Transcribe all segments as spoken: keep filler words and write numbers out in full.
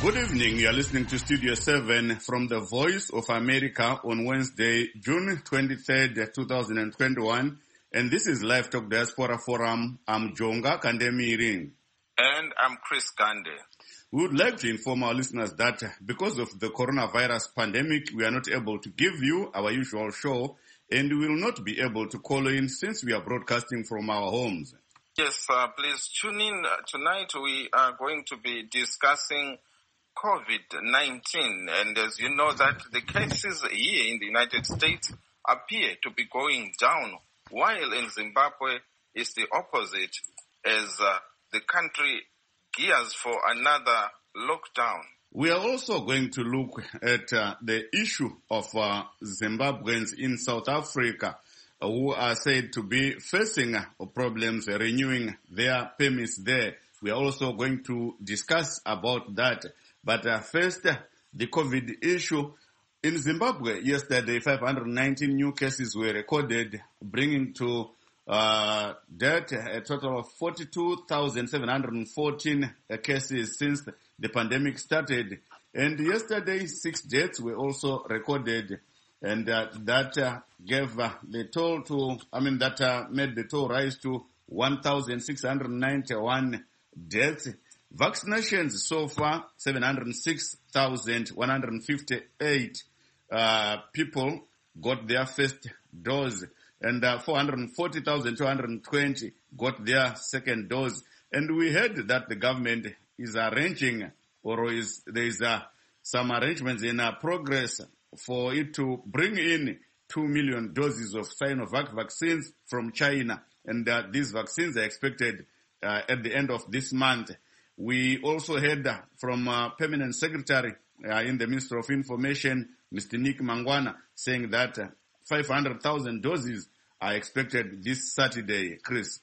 Good evening. You are listening to Studio seven from the Voice of America on Wednesday, June twenty-third, twenty twenty-one. And this is Live Talk Diaspora Forum. I'm Jonga Kandemiring. And I'm Chris Gande. We would like to inform our listeners that because of the coronavirus pandemic, we are not able to give you our usual show, and we will not be able to call in since we are broadcasting from our homes. Yes, uh, please tune in. Tonight we are going to be discussing COVID nineteen, and as you know that the cases here in the United States appear to be going down, while in Zimbabwe is the opposite as uh, the country gears for another lockdown. We are also going to look at uh, the issue of uh, Zimbabweans in South Africa uh, who are said to be facing uh, problems uh, renewing their permits there. We are also going to discuss about that. But uh, first, uh, the COVID issue. In Zimbabwe, yesterday, five hundred nineteen new cases were recorded, bringing to uh, death a total of forty-two thousand seven hundred fourteen uh, cases since the pandemic started. And yesterday, six deaths were also recorded, and uh, that uh, gave uh, the toll to, I mean, that uh, made the toll rise to one thousand six hundred ninety-one deaths. Vaccinations so far, seven hundred six thousand one hundred fifty-eight uh, people got their first dose, and uh, four hundred forty thousand two hundred twenty got their second dose. And we heard that the government is arranging, or is there is uh, some arrangements in uh, progress for it to bring in two million doses of Sinovac vaccines from China. And uh, these vaccines are expected uh, at the end of this month. We also heard from uh, Permanent Secretary uh, in the Ministry of Information, Mister Nick Mangwana, saying that uh, five hundred thousand doses are expected this Saturday. Chris.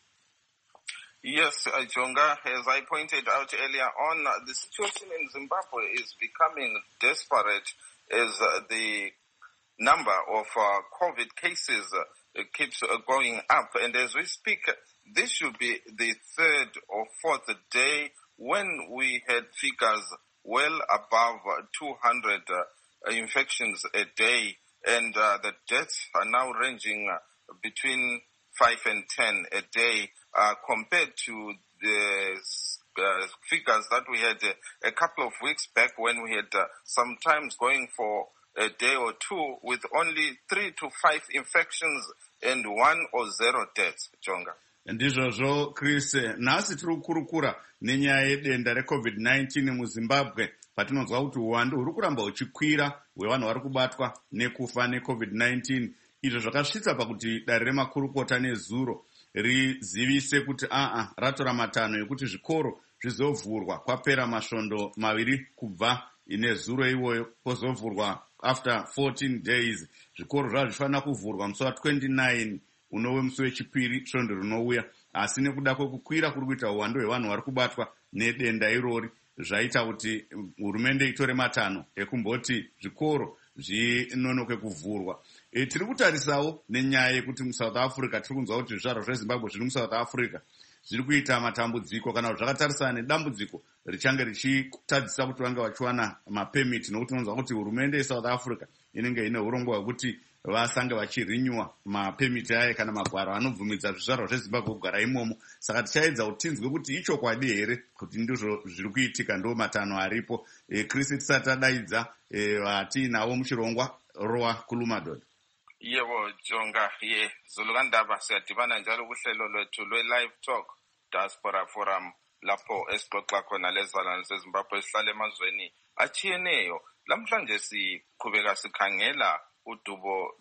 Yes, uh, Jonga, as I pointed out earlier on, uh, the situation in Zimbabwe is becoming desperate as uh, the number of uh, COVID cases uh, keeps uh, going up. And as we speak, this should be the third or fourth day when we had figures well above two hundred uh, infections a day, and uh, the deaths are now ranging uh, between five and ten a day, uh, compared to the uh, figures that we had uh, a couple of weeks back when we had uh, sometimes going for a day or two with only three to five infections and one or zero deaths, Jonga. Ndizvozvo Chris, nhasi tiri kukurukura nenyaya yedenda recovid nineteen muZimbabwe, patinonzwa kuti uwandu huri kuramba huchikwira hwevanhu vari kubatwa nekufa necovid nineteen. Izvo zvakasvitsa pakuti dare remakurukota nezuro rizivise kuti aa ratora matanho ekuti zvikoro zvizovhurwa kwapera masvondo maviri kubva nezuro iwoyo, kwozovhurwa after fourteen days. Zvikoro zvava zvifanira kuvhurwa musi wa twenty-nine unove musi wechipiri svondo rinouya, asi nekuda kwekukwira kuri kuita uwandu hwevanhu vari kubatwa nedenda irori zvaita kuti hurumende itore matanho ekumboti zvikoro zvinonoke kuvhurwa. E, tiri kutarisawo nenyaya yekuti muSouth Africa tiri kunzwa kuti zvizvarwa zveZimbabwe zviri muSouth Africa zviri kuita matambudziko, kana kuti zvakatarisana nedambudziko richange richitadzisa kuti vange vachiwana mapemiti, nokuti unonzwa kuti hurumende yeSouth Africa inenge ine urongwa hwekuti vasange vachirenewa mapemiti aye kana magwaro anobvumidza zvizvarwa zveZimbabwe kugara imomo. Saka tichaedza kuti tinzwe kuti ichokwadi here kuti ndizvo zviri kuitika, ndo matanho aripo. E, Chris, tisati tadaidza vatiinawo e, muchirongwa Roa Kulumadod. Yebo Jonga, ye Zulukandaba siyadibana njalo kuhlelo lwethu lwe-Live Talk Diaspora Forum, lapho esixoxa khona lezalwane zeZimbabwe esihlala emazweni achiyeneyo. Lamhlanje siqhubeka sikhangela udubo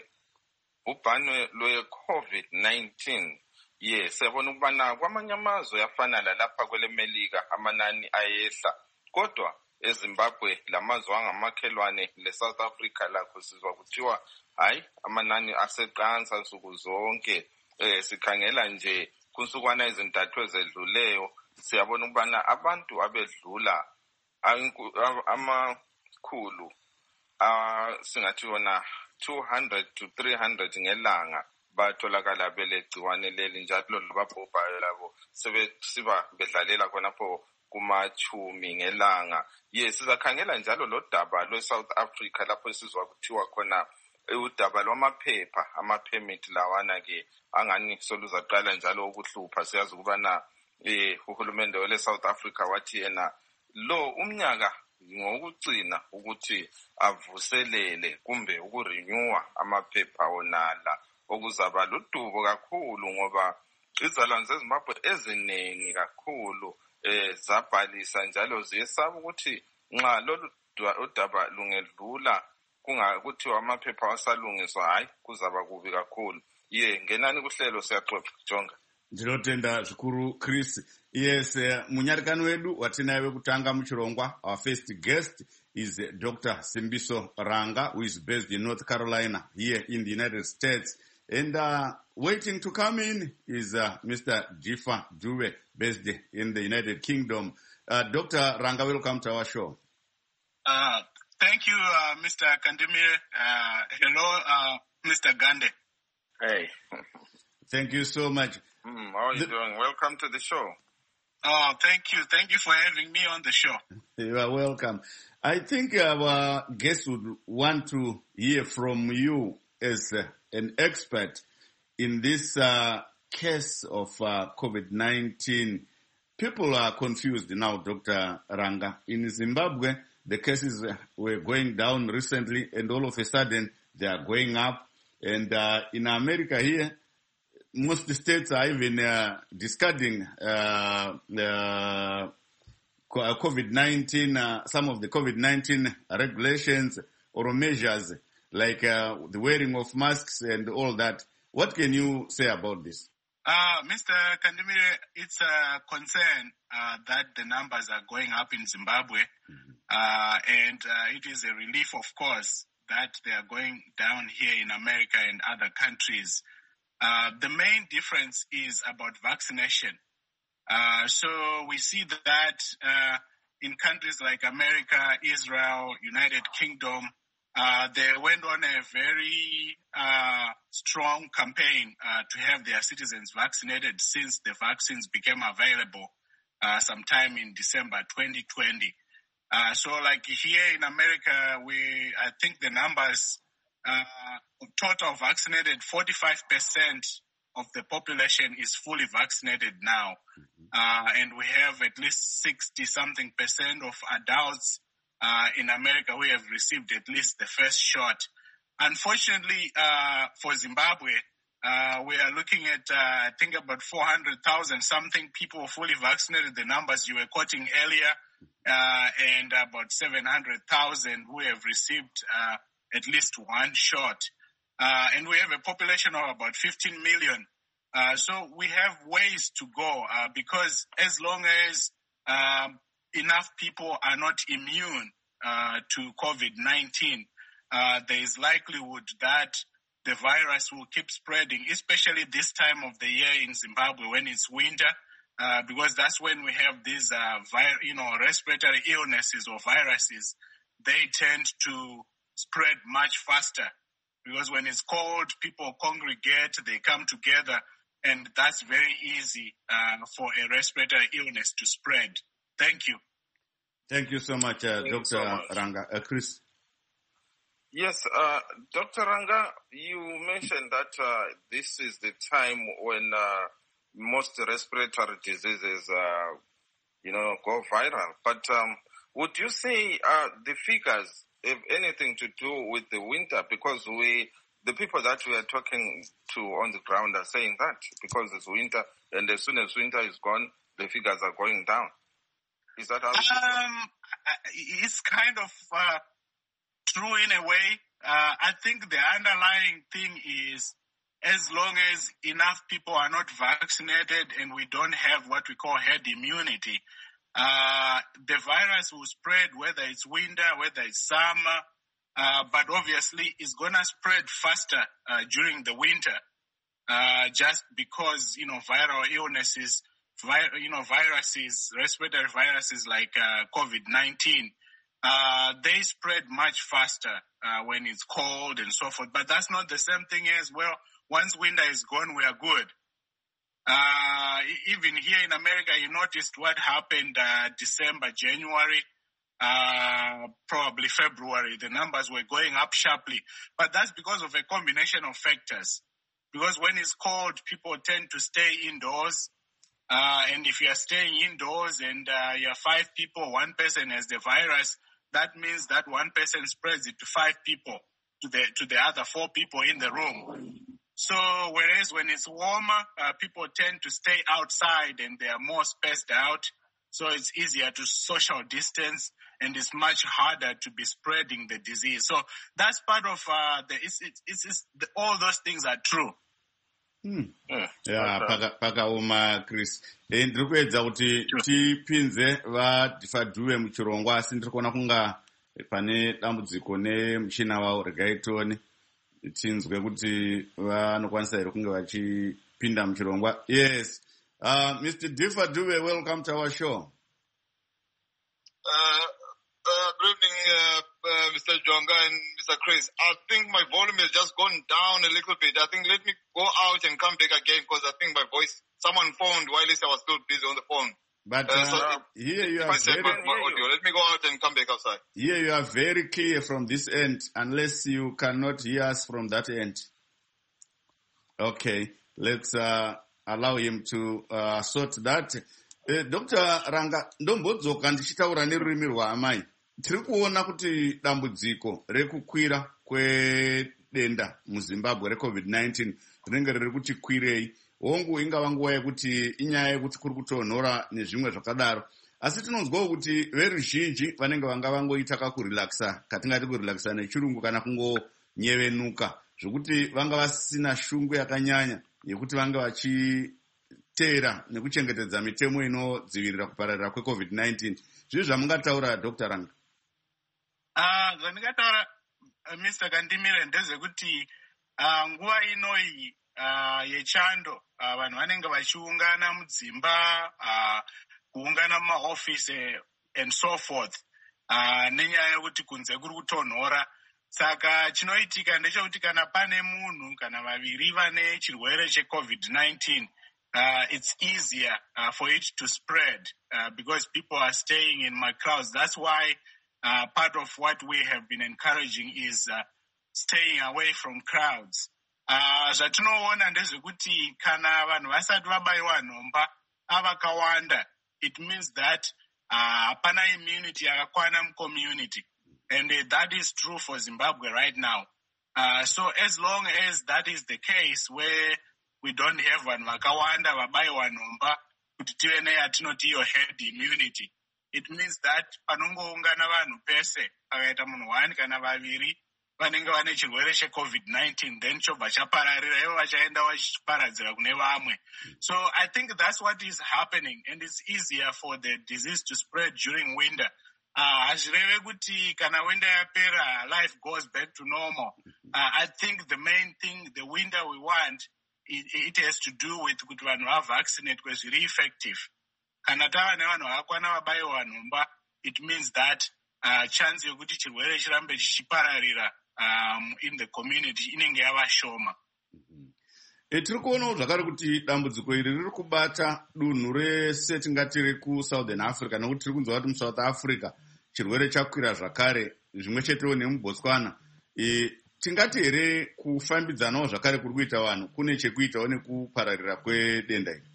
lwebhubhane lwe-COVID nineteen. Ye siyabona ukubana kwamanye amazwe afana lalapha kwele Melika amanani ayehla, kodwa eZimbabwe lamazwe angamakhelwane leSouth Africa lakho sizwa kuthiwa hayi amanani aseqansa nsuku zonke. Eh sikhangela nje kunsukwana ezintathu ezedluleyo siyabona ukubana abantu abedlula amakhulu ah singathi yona two hundred to three hundred ngelanga batholakala belegciwane leli, njalo lababhubhayo labo sebesiba bedlalela khonapho kumachumi ngelanga. Yes, sizakhangela njalo lo daba lwe-South Africa lapho sizwa kuthiwa khona udaba lwamaphepha, ama-permit lawana-ke angani soluzaqala njalo ukuhlupha. Siyazi ukubana eh uhulumende wele South Africa wathi yena lo umnyaka ngokugcina ukuthi avuselele kumbe ukurenewa amaphepha onala okuzaba ludubo kakhulu ngoba izalwane zeZimbabwe eziningi kakhulu eh zabhalisa njalo ziyesaba ukuthi nxa lolu udaba lungedlula kungakuthiwa amaphepha wasalungiswa hayi kuzaba kubi kakhulu. Ye ngenani kuhlelo siyaxoxa jonga. Ndinotenda zvikuru Chris. Yes, uh, munyarikani wedu watinaye wekutanga muchirongwa. Our first guest is uh, Doctor Simbiso Ranga, who is based in North Carolina here in the United States. And uh, waiting to come in is uh, Mister Jifa Dube, based in the United Kingdom. Uh, Doctor Ranga, welcome to our show. Uh, thank you, uh, Mister Kandemire. Uh, hello, uh, Mister Gande. Hey. Thank you so much. Mm, how are you the, doing? Welcome to the show. Oh, thank you. Thank you for having me on the show. You are welcome. I think our guests would want to hear from you as uh, an expert in this uh, case of uh, COVID nineteen. People are confused now, Doctor Ranga. In Zimbabwe, the cases were going down recently, and all of a sudden, they are going up. And uh, in America here, most states are even uh, discarding uh, uh, COVID nineteen, uh, some of the COVID nineteen regulations or measures, like uh, the wearing of masks and all that. What can you say about this? Uh, Mister Kandemire, it's a concern uh, that the numbers are going up in Zimbabwe, mm-hmm. uh, and uh, it is a relief, of course, that they are going down here in America and other countries. Uh, the main difference is about vaccination. Uh, so we see that uh, in countries like America, Israel, United Kingdom, uh, they went on a very uh, strong campaign uh, to have their citizens vaccinated since the vaccines became available uh, sometime in December twenty twenty. Uh, so like here in America, we I think the numbers uh, total vaccinated, forty-five percent of the population is fully vaccinated now. Mm-hmm. Uh, and we have at least sixty something percent of adults uh, in America who have received at least the first shot. Unfortunately, uh, for Zimbabwe, uh, we are looking at, uh, I think about four hundred thousand something people fully vaccinated, the numbers you were quoting earlier, uh, and about seven hundred thousand who have received, uh, at least one shot. Uh, and we have a population of about fifteen million. Uh, so we have ways to go, uh, because as long as, um, enough people are not immune, uh, to COVID nineteen, uh, there is likelihood that the virus will keep spreading, especially this time of the year in Zimbabwe when it's winter, uh, because that's when we have these, uh, vir- you know, respiratory illnesses or viruses. They tend to spread much faster because when it's cold, people congregate, they come together, and that's very easy uh, for a respiratory illness to spread. Thank you. Thank you so much, uh, Doctor So much. Ranga. Uh, Chris? Yes, uh, Doctor Ranga, you mentioned that uh, this is the time when uh, most respiratory diseases, uh, you know, go viral. But um, would you say uh, the figures have anything to do with the winter? Because we, the people that we are talking to on the ground are saying that because it's winter, and as soon as winter is gone, the figures are going down. Is that how it is? Um, it's kind of uh, true in a way. Uh, I think the underlying thing is as long as enough people are not vaccinated and we don't have what we call herd immunity, uh, the virus will spread whether it's winter, whether it's summer, uh, but obviously it's going to spread faster uh, during the winter uh, just because, you know, viral illnesses, vi- you know, viruses, respiratory viruses like uh, COVID nineteen, uh, they spread much faster uh, when it's cold and so forth. But that's not the same thing as, well, once winter is gone, we are good. Uh, even here in America, you noticed what happened uh, December, January, uh, probably February. The numbers were going up sharply. But that's because of a combination of factors. Because when it's cold, people tend to stay indoors. Uh, and if you are staying indoors and uh, you are five people, one person has the virus, that means that one person spreads it to five people, to the to the other four people in the room. So whereas when it's warmer, uh, people tend to stay outside and they are more spaced out. So it's easier to social distance and it's much harder to be spreading the disease. So that's part of uh, the, it's, it's, it's, it's the, all those things are true. Hmm. Yeah, paka paka uma Chris. Ndiri kuedza kuti tipinze vadhifadhuwe muchirongwa asi ndiri kuona kunga pane dambudziko nemuchina wavo. Regai tione tinzwe kuti vanokwanisa here kunge vachipinda muchirongwa. Yes. Uh, Mister Dhifadhuwe, welcome to our show. Uh, uh, good evening, uh, uh, Mister Jonga and Mister Chris. I think my volume has just gone down a little bit. I think let me go out and come back again because I think my voice, someone phoned while I was still busy on the phone. But uh, uh, so uh, here you are very, my, my audio. Let me go out and come back outside. Here you are very clear from this end, unless you cannot hear us from that end. Okay, let's uh, allow him to uh, sort that. Uh, Doctor Ranga, ndombodzoka ndichitaura nerurimi rwaamai. Tiri kuona kuti dambudziko rekukwira kwedenda muZimbabwe reCovid nineteen rinenge riri kuti kwirei. Hongu ingava nguva yekuti inyaya yekuti kuri kutonhora nezvimwe zvakadaro. Asi tinonzwawo kuti veruzhinji vanenge vanga vangoita kakurelaxa, katingati kurelaxa nechirungu kana kungonyevenuka, zvokuti vanga vasina shungu yakanyanya yekuti vanga vachiteera nekuchengetedza mitemo inodzivirira kupararira kweCovid nineteen. Zvizvi zvamungataura Doctor Ranga? Ah, zvandingataura Mister Kandimire ndezvekuti uh, nguva inoyi uh, yechando uh, vanhu vanenge vachiungana mudzimba, uh, kuungana mumaofisi and so forth, uh, nenyaya yekuti kunze kuri kutonhora. Saka chinoitika ndechekuti kana pane munhu kana vaviri vane chirwere cheCovid nineteen, uh, it's easier uh, for it to spread uh, because people are staying in my crowds. That's why uh, part of what we have been encouraging is uh, staying away from crowds. Uh, zvatinoona ndezvekuti kana vanhu vasati vabaiwa nhomba avakawanda, it means that hapana uh, immunity yakakwana mucommunity. And uh, that is true for Zimbabwe right now. Uh, so as long as that is the case, where we don't have vanhu vakawanda vabaiwa nhomba kuti tive neyatinoti iyo herd immunity, it means that panongoungana vanhu pese pakaita munhu one kana vaviri vanenge vane chirwere cheCovid nineteen, then chobva chapararira ivo vachaenda vachiparadzira kune vamwe. So I think that's what is happening, and it's easier for the disease to spread during winter. Hazvireve uh, kuti kana winter yapera life goes back to normal. Uh, I think the main thing, the winter we want, it, it has to do with kuti vanhu vavaccinate kwezviri effective. Kana tava nevanhu vakakwana vabaiwa nhomba, it means that uh, chance yokuti chirwere chirambe chichipararira um, in the community inenge yava shoma. Tiri kuonawo zvakare kuti dambudziko iri riri kubata dunhu rese tingati rekusouthern Africa, nekuti tiri kunzwa kuti muSouth Africa chirwere chakwira zvakare, zvimwe chetewo nemuBotswana. E, tingati here kufambidzanawo zvakare kuri kuita vanhu kune chekuitawo nekupararira kwedenda iri?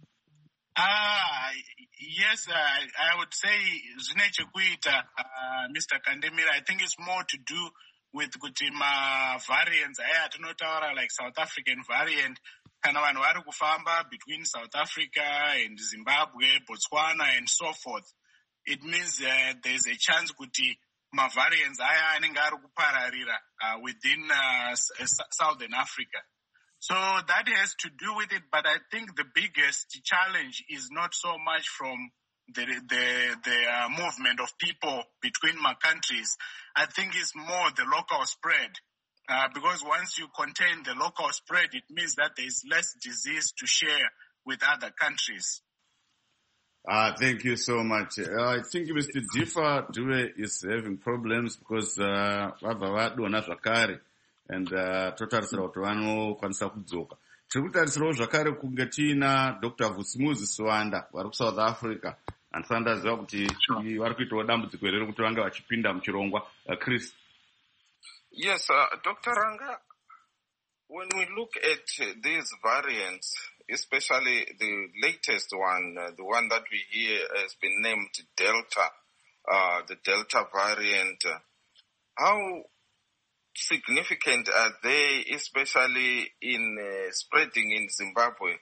Ah, yes, uh, I would say zvine chekuita, uh, Mister Kandemira. I think it's more to do with kuti ma variants aya atinotaura like South African variant, kana vanhu vari kufamba between South Africa and Zimbabwe, Botswana and so forth. It means uh, there's a chance kuti ma variants aya anenge ari kupararira uh, within uh, Southern Africa. So that has to do with it, but I think the biggest challenge is not so much from the the the uh, movement of people between my countries. I think it's more the local spread, uh, because once you contain the local spread, it means that there is less disease to share with other countries. Ah, thank you so much. Uh, I think Mister Dhifadhuwe is having problems because vabva vadonha zvakare and totarisira kuti vanokwanisa kudzoka. tiri kutarisirawo zvakare kunge tiina Doctor Vusimuzi Suwanda vari kuSouth Africa andisandaziva kuti vari kuitawo dambudziko iri kuti vange vachipinda muchirongwa. uh, Chris. Yes, uh, Doctor Ranga, when we look at uh, these variants, especially the latest one, uh, the one that we hear has been named Delta, uh, the Delta variant, uh, how significant are they, especially in uh, spreading in Zimbabwe?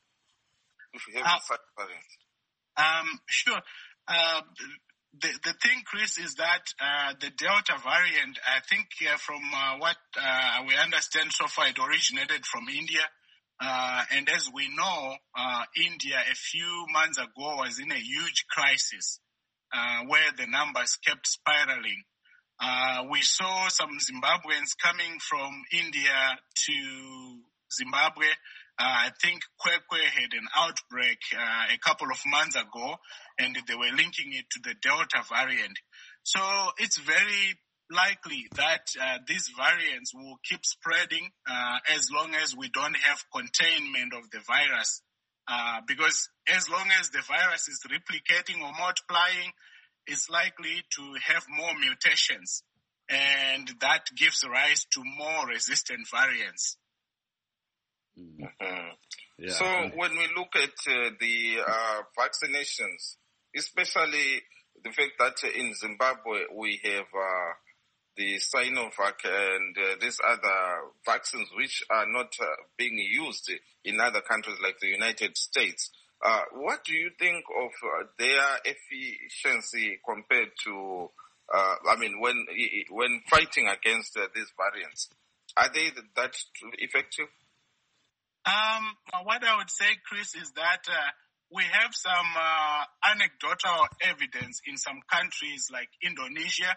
If you have uh, such variants. Um, sure. Uh, the the thing, Chris, is that uh, the Delta variant, I think uh, from uh, what uh, we understand so far, it originated from India. Uh, and as we know, uh, India a few months ago was in a huge crisis uh, where the numbers kept spiraling. Uh, we saw some Zimbabweans coming from India to Zimbabwe. Uh, I think Kwekwe had an outbreak uh, a couple of months ago, and they were linking it to the Delta variant. So it's very likely that uh, these variants will keep spreading uh, as long as we don't have containment of the virus. Uh, because as long as the virus is replicating or multiplying, it's likely to have more mutations, and that gives rise to more resistant variants. Mm-hmm. Yeah. So when we look at uh, the uh, vaccinations, especially the fact that in Zimbabwe we have uh, the Sinovac and uh, these other vaccines which are not uh, being used in other countries like the United States, uh, what do you think of uh, their efficiency compared to, uh, I mean, when when fighting against uh, these variants? Are they that effective? Um, what I would say, Chris, is that uh, we have some uh, anecdotal evidence in some countries like Indonesia.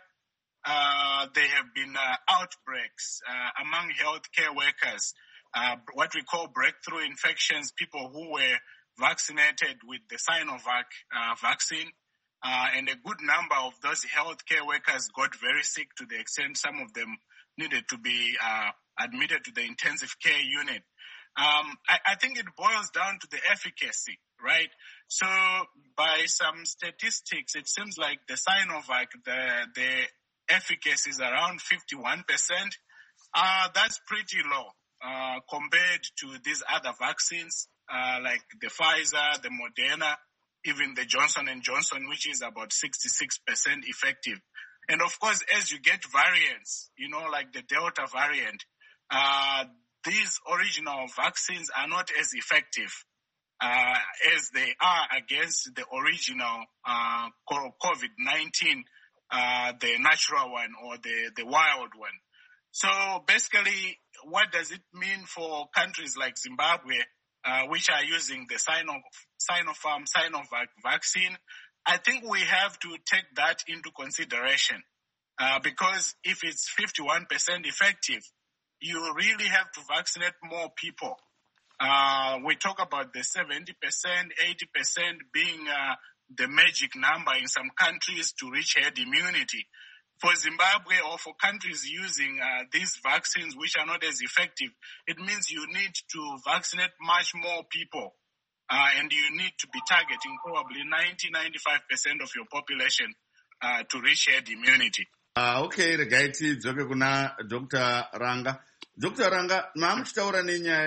Uh, there have been uh, outbreaks uh, among healthcare workers, uh, what we call breakthrough infections, people who were vaccinated with the Sinovac uh, vaccine. Uh, and a good number of those healthcare workers got very sick to the extent some of them needed to be uh, admitted to the intensive care unit. Um, I, I think it boils down to the efficacy, right? So by some statistics, it seems like the Sinovac, the, the efficacy is around fifty-one percent. Uh, that's pretty low uh, compared to these other vaccines uh, like the Pfizer, the Moderna, even the Johnson and Johnson, which is about sixty-six percent effective. And of course, as you get variants, you know, like the Delta variant, uh, these original vaccines are not as effective uh, as they are against the original uh, COVID nineteen, uh, the natural one or the, the wild one. So basically, what does it mean for countries like Zimbabwe, uh, which are using the Sino, Sinopharm, Sinovac vaccine? I think we have to take that into consideration uh, because if it's fifty-one percent effective, you really have to vaccinate more people. Uh, we talk about the seventy percent, eighty percent being uh, the magic number in some countries to reach herd immunity. For Zimbabwe or for countries using uh, these vaccines which are not as effective, it means you need to vaccinate much more people. Uh, and you need to be targeting probably ninety, ninety-five percent of your population uh, to reach herd immunity. Uh, okay, regai tidzoke kuna Doctor Ranga. Doctor Ranga, mamuchitaura nenyaya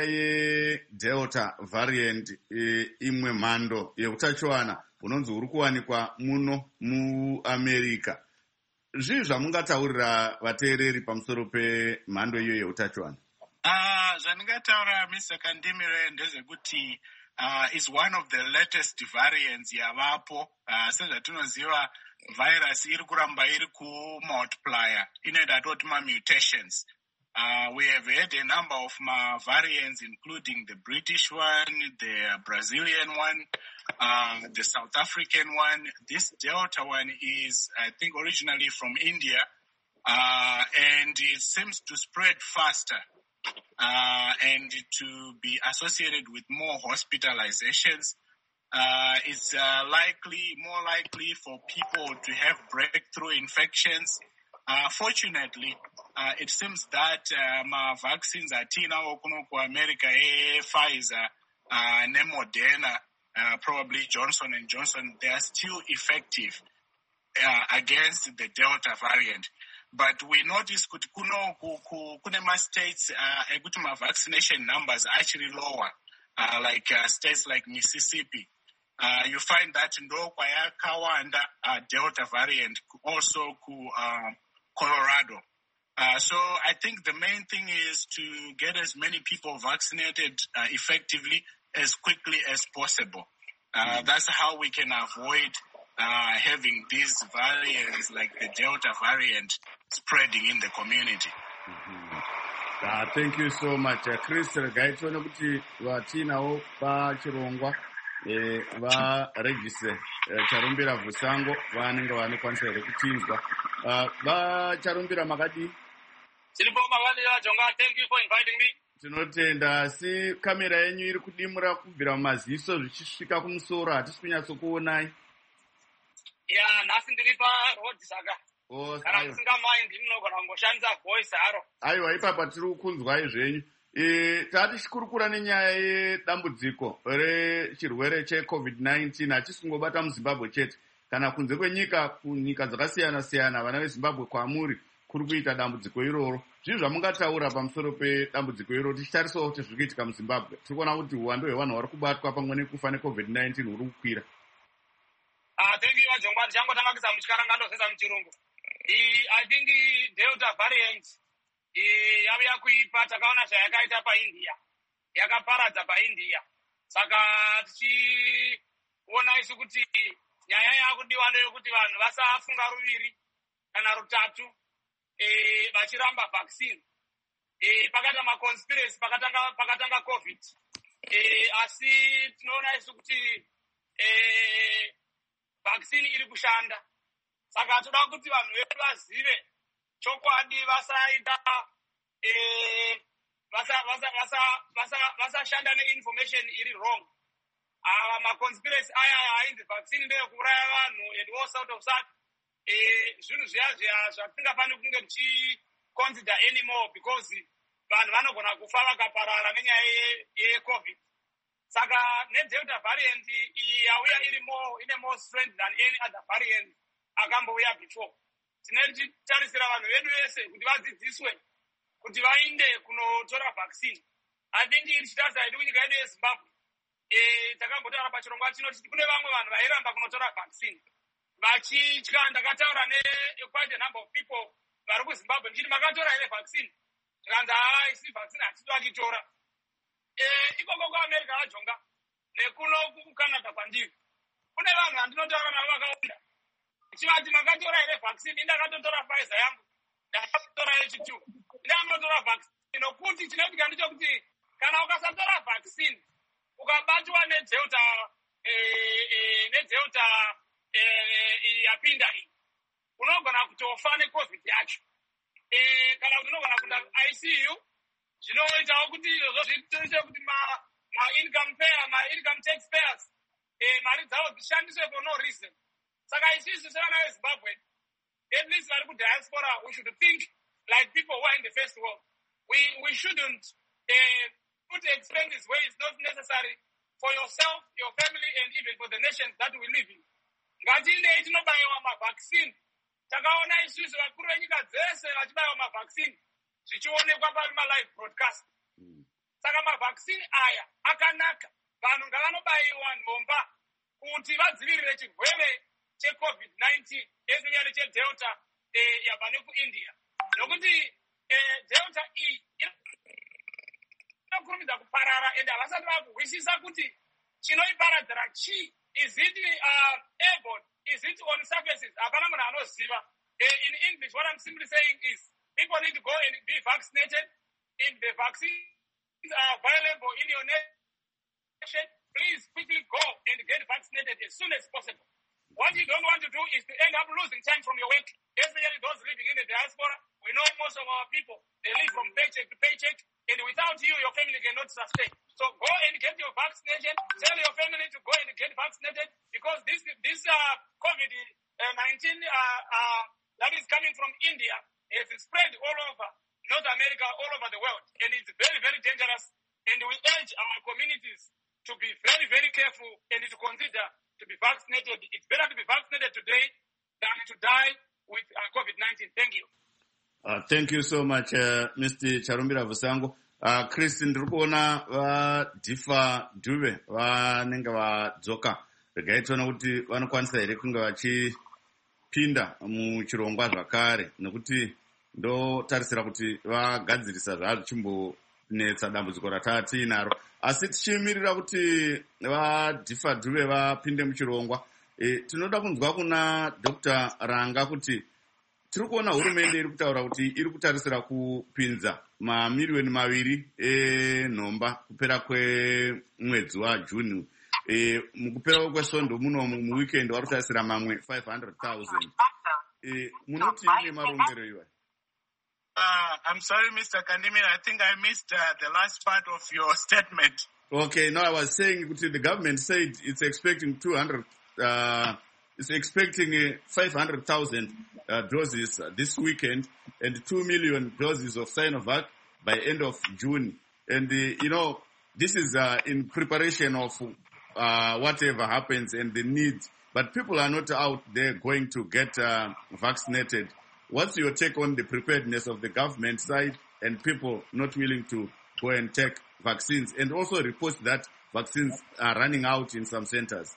yeDelta variant e, imwe mhando yeutachiwana unonzi uri kuwanikwa muno muAmerica. Zvii zvamungataurira vateereri pamusoro pemhando iyo yeutachiwana? Uh, zvandingataura Mister Kandimire ndezvekuti uh, is one of the latest variants yavapo. Uh, sezvatinoziva virus iri kuramba iri kumultiplier, inoita toti ma-mutations. Uh, we have had a number of ma variants, including the British one, the Brazilian one, uh, the South African one. This Delta one is, I think, originally from India, uh, and it seems to spread faster uh, and to be associated with more hospitalizations. Uh, it's uh, likely, more likely for people to have breakthrough infections Uh, fortunately, uh, it seems that uh, my vaccines are tina okunoku America, eh, Pfizer, uh, ne Moderna, uh, probably Johnson and Johnson, they are still effective uh, against the Delta variant. But we notice kuti kuno kunema states uh, ekuti ma vaccination numbers are actually lower, uh, like uh, states like Mississippi. Uh, you find that ndo kwayakawanda uh, Delta variant also ku uh, Colorado. Uh, so I think the main thing is to get as many people vaccinated uh, effectively as quickly as possible. Uh, mm. That's how we can avoid uh, having these variants like the Delta variant spreading in the community. Mm-hmm. Uh, thank you so much. Uh, Chris, gaitona kuti vatinawo pachirongwa eh, va register eh, charumbira Vusango vanenge vanokwanisa here kuchinjwa. Uh, vacharumbira makadi? Tiripo mavanira Jonga, thank you for inviting me. Tinotenda, asi kamera yenyu iri kudimura kubvira mumaziso zvichisvika kumusoro, hatisi kunyatsokuonai. Ya, nhasi ndiri parod saka. Oh, kana musingamind munogona kungoshandisa voice haro. Aiwa, ipapa tiri kukunzwai zvenyu. E, tati chikurukura nenyaya yedambudziko rechirwere checovid nineteen hachisi kungobata muZimbabwe chete. Kana kunze kwenyika, kunyika dzakasiyana-siyana, vana veZimbabwe kwamuri kuri kuita dambudziko iroro. Zvinhu zvamungataura pamusoro pedambudziko iroro tichitarisawo kuti zviri kuitika muZimbabwe. Tiri kuona kuti uwandu hwevanhu vari kubatwa pamwe nekufa necovid nineteen huri kukwira. Ah, thank you Jongwa, ndichangotanga kuisa muchikara ngandosesa muchirungu. I think Delta variant yauya kuipa takaona zvayakaita paIndia. Yakaparadza paIndia. Saka tichiona isu kuti nyaya yakudiwa ndeyekuti vanhu vasafunga ruviri kana rutatu eh vachiramba vaccine. Eh pakata ma conspiracy pakatanga pakatanga COVID. Eh asi tinoona isu kuti eh vaccine iri kushanda. Saka toda kuti vanhu vedu vazive chokwadi vasaita eh vasa vasa vasa vasa vasashanda neinformation iri wrong. Ah, ma conspiracy aya haindi vaccine ndeye kuuraya vanhu and all sort of that. Eh zvinhu zviya zviya zvatingafani kunge tichi consider anymore because vanhu vanogona kufa vakaparara nenyaya yeCovid. Saka neDelta variant yauya iri more ine more strength than any other variant akambouya before. Tinechitarisira vanhu vedu vese kuti vadzidziswe kuti vainde kunotora vaccine. I think ichitarisa hedu kunyika yedu yeZimbabwe. Eh takambotaura pachirongwa chino kuti kune vamwe vanhu vairamba kunotora vaccine. Vachitya, ndakataura ne quite a number of people vari kuZimbabwe ndichiti makatora here vaccine. Tikanzi haa isi vaccine hatisi vachitora. Eh ikoko kuAmerica vaJonga nekuno kuCanada kwandiri. Kune vanhu vandinotaura navo vakawanda. Chivati makatora here vaccine, indakatotora Pfizer yangu. Ndakatora H two. Ndakatotora vaccine nokuti chinoitika ndechekuti kana ukasatora vaccine ukabatwa neDelta eh eh neDelta eh yapinda iyi unogona kutofa neCovid yacho. Eh kana unogona kuenda I C U zvinoitawo kuti izvozvo zvitoite kuti ma ma income payer ma income taxpayers eh mari dzavo dzishandiswe for no reason. Saka isusu sevana veZimbabwe, at least vari kudiaspora, we should think like people who are in the first world. We we shouldn't uh, put expenses where it's not necessary for yourself, your family, and even for the nations that we live in. Ngatinde tinobaiwa mavaccine. Takaona isusu vakuru venyika dzese vachibaiwa mavaccine. Zvichionekwa palive broadcast. Saka mavaccine aya akanaka. Vanhu ngavanobaiwa nhomba kuti vadzivirire chirwere cheCovid nineteen ezinyari cheDelta eh yabva nekuIndia. Nokuti eh Delta iyi inokurumidza kuparara ende havasati vakuhwisisa kuti chinoiparadzira chi. Is it uh, airborne? Is it on surfaces? Hapana munhu anoziva. In English, what I'm simply saying is people need to go and be vaccinated. If the vaccines are available in your nation, please quickly go and get vaccinated as soon as possible. What you don't want to do is to end up losing time from your work, especially those living in the diaspora. We know most of our people, they live from paycheck to paycheck, and without you, your family cannot sustain. So go and get your vaccination. Tell your family to go and get vaccinated because this this uh, COVID nineteen uh, uh, that is coming from India has spread all over North America, all over the world. And it's very, very dangerous. And we urge our communities to be very, very careful and to consider to be vaccinated. It's better to be vaccinated today than to die with uh, COVID nineteen. Thank you. Uh, thank you so much, uh, Mister Charumbira Vusango. Uh, Chris, ndiri kuona vaDhifa Dube vanenge vadzoka. Regaitona kuti vanokwanisa here kunge vachipinda muchirongwa zvakare nekuti ndotarisira kuti vagadzirisa zvazvichimbonetsa dambudziko rataa tiinaro. Asi tichimirira kuti vaDhifa Dube vapinde muchirongwa, e, tinoda kunzwa kuna Doctor Ranga kuti tiri kuona hurumende iri kutaura kuti iri kutarisira kupinza mamiliyoni maviri enhomba kupera kwemwedzi waJuni. E, mukupera kwesvondo muno muweekend vari kutarisira mamwe five hundred thousand. E, munoti ine marongero iwayo? Uh, I'm sorry, Mister Kandimira. I think I missed uh, the last part of your statement. Okay, no, I was saying the government said it's expecting two hundred, uh, it's expecting uh, five hundred thousand uh, doses uh, this weekend and two million doses of Sinovac by end of June. And, uh, you know, this is uh, in preparation of uh, whatever happens and the need. But people are not out there going to get uh, vaccinated. What's your take on the preparedness of the government side and people not willing to go and take vaccines, and also reports that vaccines are running out in some centers?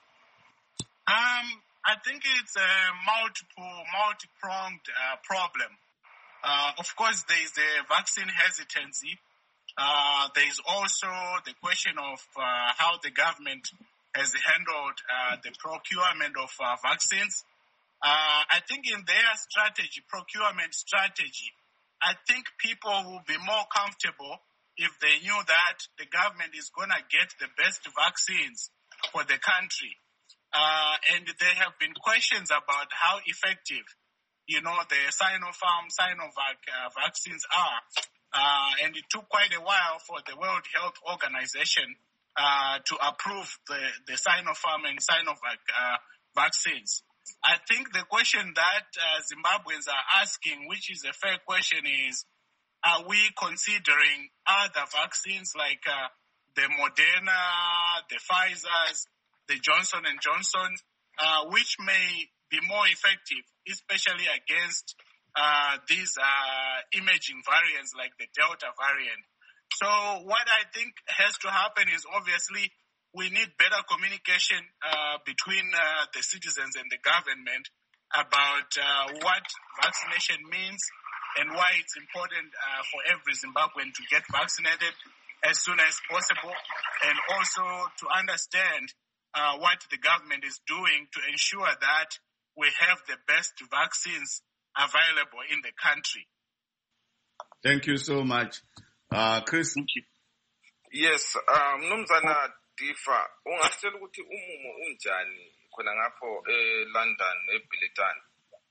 Um, I think it's a multiple, multi-pronged uh, problem. Uh, of course, there is a vaccine hesitancy. Uh, there is also the question of uh, how the government has handled uh, the procurement of uh, vaccines. Uh, I think in their strategy, procurement strategy, I think people will be more comfortable if they knew that the government is going to get the best vaccines for the country. Uh, and there have been questions about how effective, you know, the Sinopharm, Sinovac uh, vaccines are. Uh, and it took quite a while for the World Health Organization uh, to approve the, the Sinopharm and Sinovac uh, vaccines. I think the question that uh, Zimbabweans are asking, which is a fair question, is are we considering other vaccines like uh, the Moderna, the Pfizer's, the Johnson and Johnson, uh, which may be more effective, especially against uh, these uh, emerging variants like the Delta variant. So what I think has to happen is obviously we need better communication uh, between uh, the citizens and the government about uh, what vaccination means and why it's important uh, for every Zimbabwean to get vaccinated as soon as possible, and also to understand uh, what the government is doing to ensure that we have the best vaccines available in the country. Thank you so much. Uh, Chris? Thank you. Yes, um, Mnumzana Difa, ungasitshela ukuthi umumo unjani khona ngapho eLondon eBilliton?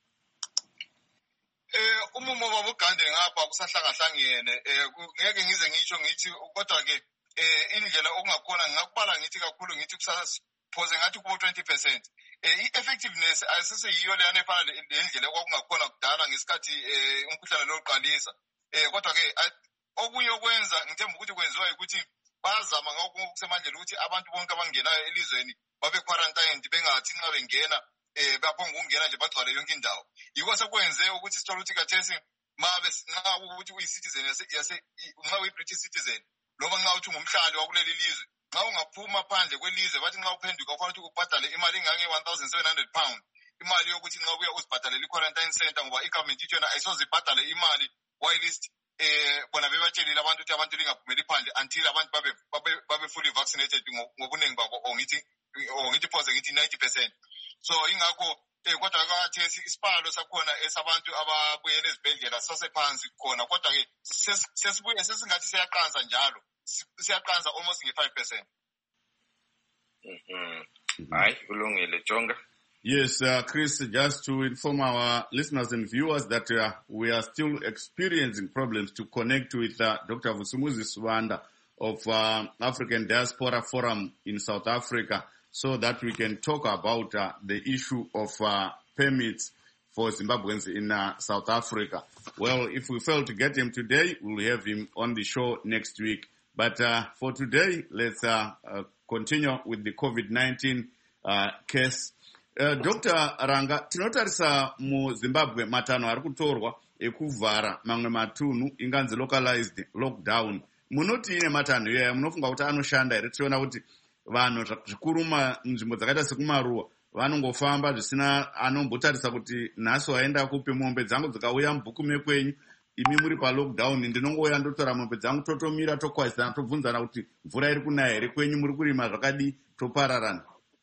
Eh umumo babugande ngapha kusahlangahlangene eh ngeke ngize ngisho ngithi kodwa ke eh indlela okungakhona ngakubala ngithi kakhulu ngithi kusaphoze ngathi kubo twenty percent. Eh i-effectiveness asisiyiyo leyana efana lendlela okungakhona kudala ngesikhathi eh umkhuhlane lo uqalisa. Eh kodwa ke okunye okwenza ngithemba ukuthi kwenziwa ukuthi bazama ngokusemandleni ukuthi abantu bonke abangenayo elizweni babe quarantined bengathi nxa bengena eh baphonga ukungena nje bagcwale yonke indawo. Yiko sekwenze ukuthi sithola ukuthi kathesi mabe nxa ukuthi uyi-citizen yase nxa uyi-British citizen noma nxa uthi ngumhlali wakuleli lizwe nxa ungaphuma phandle kwelizwe bathi nxa uphenduka kufanele ukuthi ubhadale imali engange one thousand seven hundred pounds imali yokuthi nxa ubuya uzibhadalela i-quarantine center ngoba i-government ithi yona ayisoze ibhadale imali whilst eh bona bebatshelile abantu ukuthi abantu lingaphumeli phandle until abantu babe babe fully vaccinated ngobuningi babo ongithi ongithi phoze ngithi ninety percent. So ingakho eh kodwa akathi isipalo sakhona esabantu ababuyele ezibhedlela sasephansi khona kodwa ke sesibuye sesingathi siyaqanza njalo siyaqanza almost nge five percent. Mhm. Hayi ulungile Jonga. Yes, uh, Chris, just to inform our listeners and viewers that uh, we are still experiencing problems to connect with uh, Doctor Vusumuzi Swanda of uh, African Diaspora Forum in South Africa so that we can talk about uh, the issue of uh, permits for Zimbabweans in uh, South Africa. Well, if we fail to get him today, we'll have him on the show next week. But uh, for today, let's uh, uh, continue with the COVID nineteen uh, case. Uh, Doctor Ranga, tinotarisa mu Zimbabwe matano ari kutorwa ekuvhara mamwe matunhu inganzi localized lockdown. Munoti ine matano iyoya munofunga kuti anoshanda here? Tichiona kuti vanhu zvikuru munzvimbo dzakaita sekumaruwa vanongofamba zvisina anombotarisa kuti nhasi waenda kupi mombe dzangu dzikauya mubhuku mekwenyu imi muri palockdown ndinongouya ndotora mombe dzangu totomira tokwazisana tobvunzana kuti mvura iri kunaya here kwenyu muri kurima zvakadi topararana.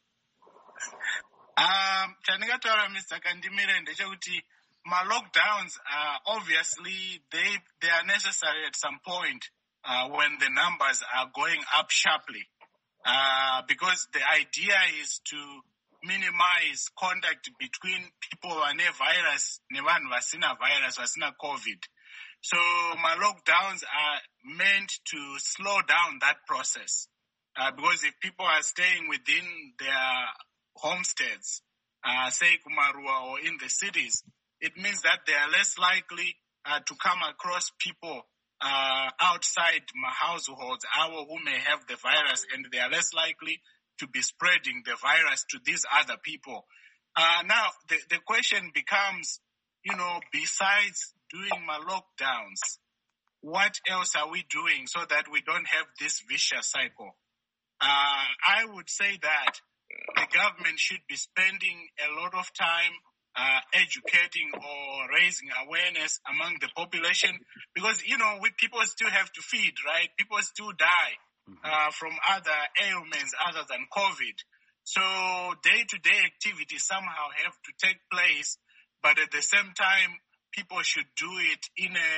Um, chandingataura Mister Kandimire ndechekuti ma-lockdowns, uh, obviously they they are necessary at some point uh, when the numbers are going up sharply, uh, because the idea is to minimize contact between people vane virus nevanhu vasina virus vasina COVID. So ma-lockdowns are meant to slow down that process, uh, because if people are staying within their homesteads, uh, say Kumarua or in the cities, it means that they are less likely uh, to come across people uh, outside my households, our who may have the virus, and they are less likely to be spreading the virus to these other people. Uh, now, the, the question becomes, you know, besides doing my lockdowns, what else are we doing so that we don't have this vicious cycle? Uh, I would say that the government should be spending a lot of time uh, educating or raising awareness among the population, because, you know, we people still have to feed, right? People still die uh, from other ailments other than COVID. So day-to-day activities somehow have to take place, but at the same time, people should do it in a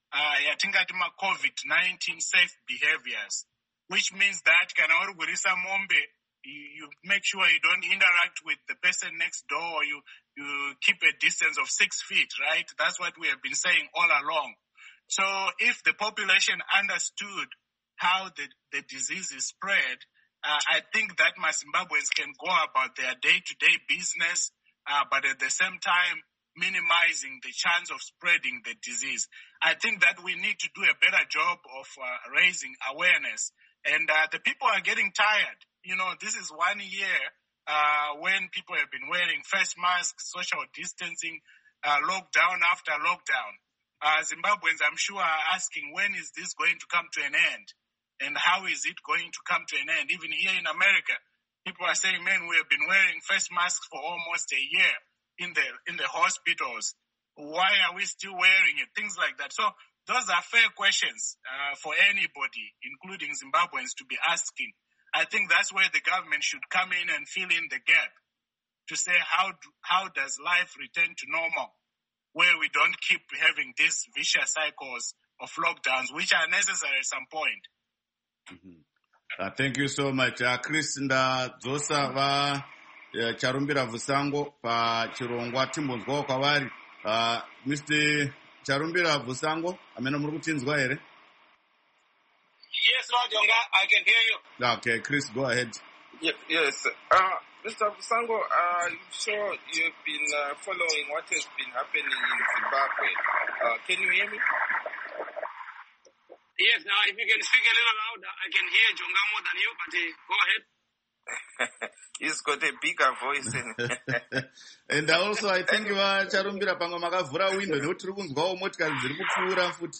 uh, COVID nineteen safe behaviors, which means that kana urugurisa mombe, you make sure you don't interact with the person next door. You you keep a distance of six feet, right? That's what we have been saying all along. So if the population understood how the, the disease is spread, uh, I think that my Zimbabweans can go about their day-to-day business, uh, but at the same time, minimizing the chance of spreading the disease. I think that we need to do a better job of uh, raising awareness. And uh, the people are getting tired. You know, this is one year uh, when people have been wearing face masks, social distancing, uh, lockdown after lockdown. Uh, Zimbabweans, I'm sure, are asking, when is this going to come to an end? And how is it going to come to an end? Even here in America, people are saying, man, we have been wearing face masks for almost a year in the in the hospitals. Why are we still wearing it? Things like that. So those are fair questions uh, for anybody, including Zimbabweans, to be asking. I think that's where the government should come in and fill in the gap to say how do, how does life return to normal, where we don't keep having these vicious cycles of lockdowns, which are necessary at some point. Mm-hmm. Uh, thank you so much. Uh, Chris ndadzosa va uh, Charumbira Vusango pa chirongwa timbonzwawo kwavari. Uh, Mister Charumbira Vusango, amene muri kutinzwa here? Yes, Rajonga, I can hear you. Okay, Chris, go ahead. Yes, yes. Uh, Mister Vusango, uh, I'm sure you've been uh, following what has been happening in Zimbabwe. Uh, can you hear me? Yes, now if you can speak a little louder, I can hear Jonga more than you, but uh, go ahead. He's got a bigger voice. In And also, I think va Charumbira pamwe makavhura window nekuti tiri kunzwawo motikari dziri kupfuura futi.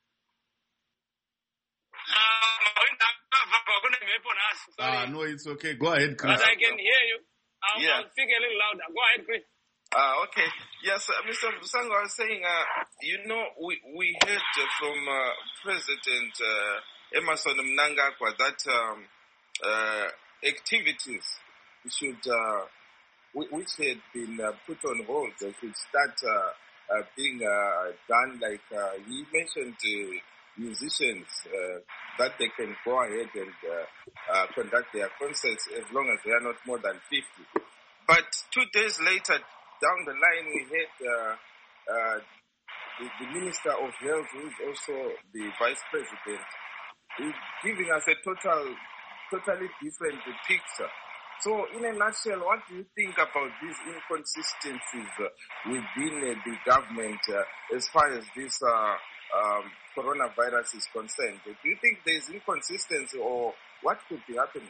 Ah, no, it's okay. Go ahead, Chris. But I can hear you. I'll, Yeah. I'll speak a little louder. Go ahead, Chris. Uh, okay. Yes, uh, Mister Vusango, I was saying, uh, you know, we, we heard uh, from uh, President uh, Emerson Mnangagwa that um, uh, activities should, uh, wh- which had been uh, put on hold, uh, should start uh, uh, being uh, done. Like uh, he mentioned, uh, musicians uh, that they can go ahead and uh, uh, conduct their concerts as long as they are not more than fifty. But two days later, down the line, we had uh, uh, the, the Minister of Health, who is also the Vice President, is giving us a total, totally different picture. So, in a nutshell, what do you think about these inconsistencies uh, within uh, the government uh, as far as this uh, um, coronavirus is concerned? Do you think there is inconsistency, or what could be happening?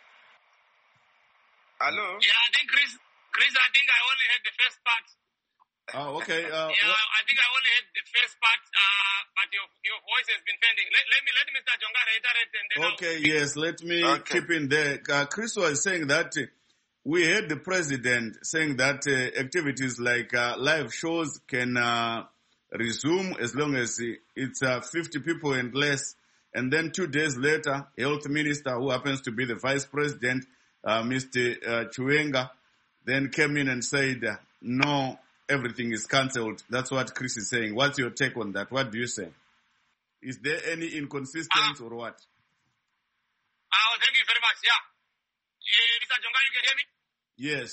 Hello? Yeah, I think, Chris, Chris, I think I only heard the first part. Oh, okay. Uh, yeah, what? I think I only heard the first part, uh, but your, your voice has been fading. Let, let me let Mister Jonga reiterate and then Okay, I'll... yes, let me Okay. keep in there. Uh, Chris was saying that uh, we heard the president saying that uh, activities like uh, live shows can uh, resume as long as it's uh, fifty people and less. And then two days later, health minister, who happens to be the vice president, uh, Mister Uh, Chuenga, then came in and said, uh, no, everything is cancelled. That's what Chris is saying. What's your take on that? What do you say? Is there any inconsistency uh, or what? Oh, thank you very much. Yeah. Uh, Mister Jonga, you can hear me? Yes.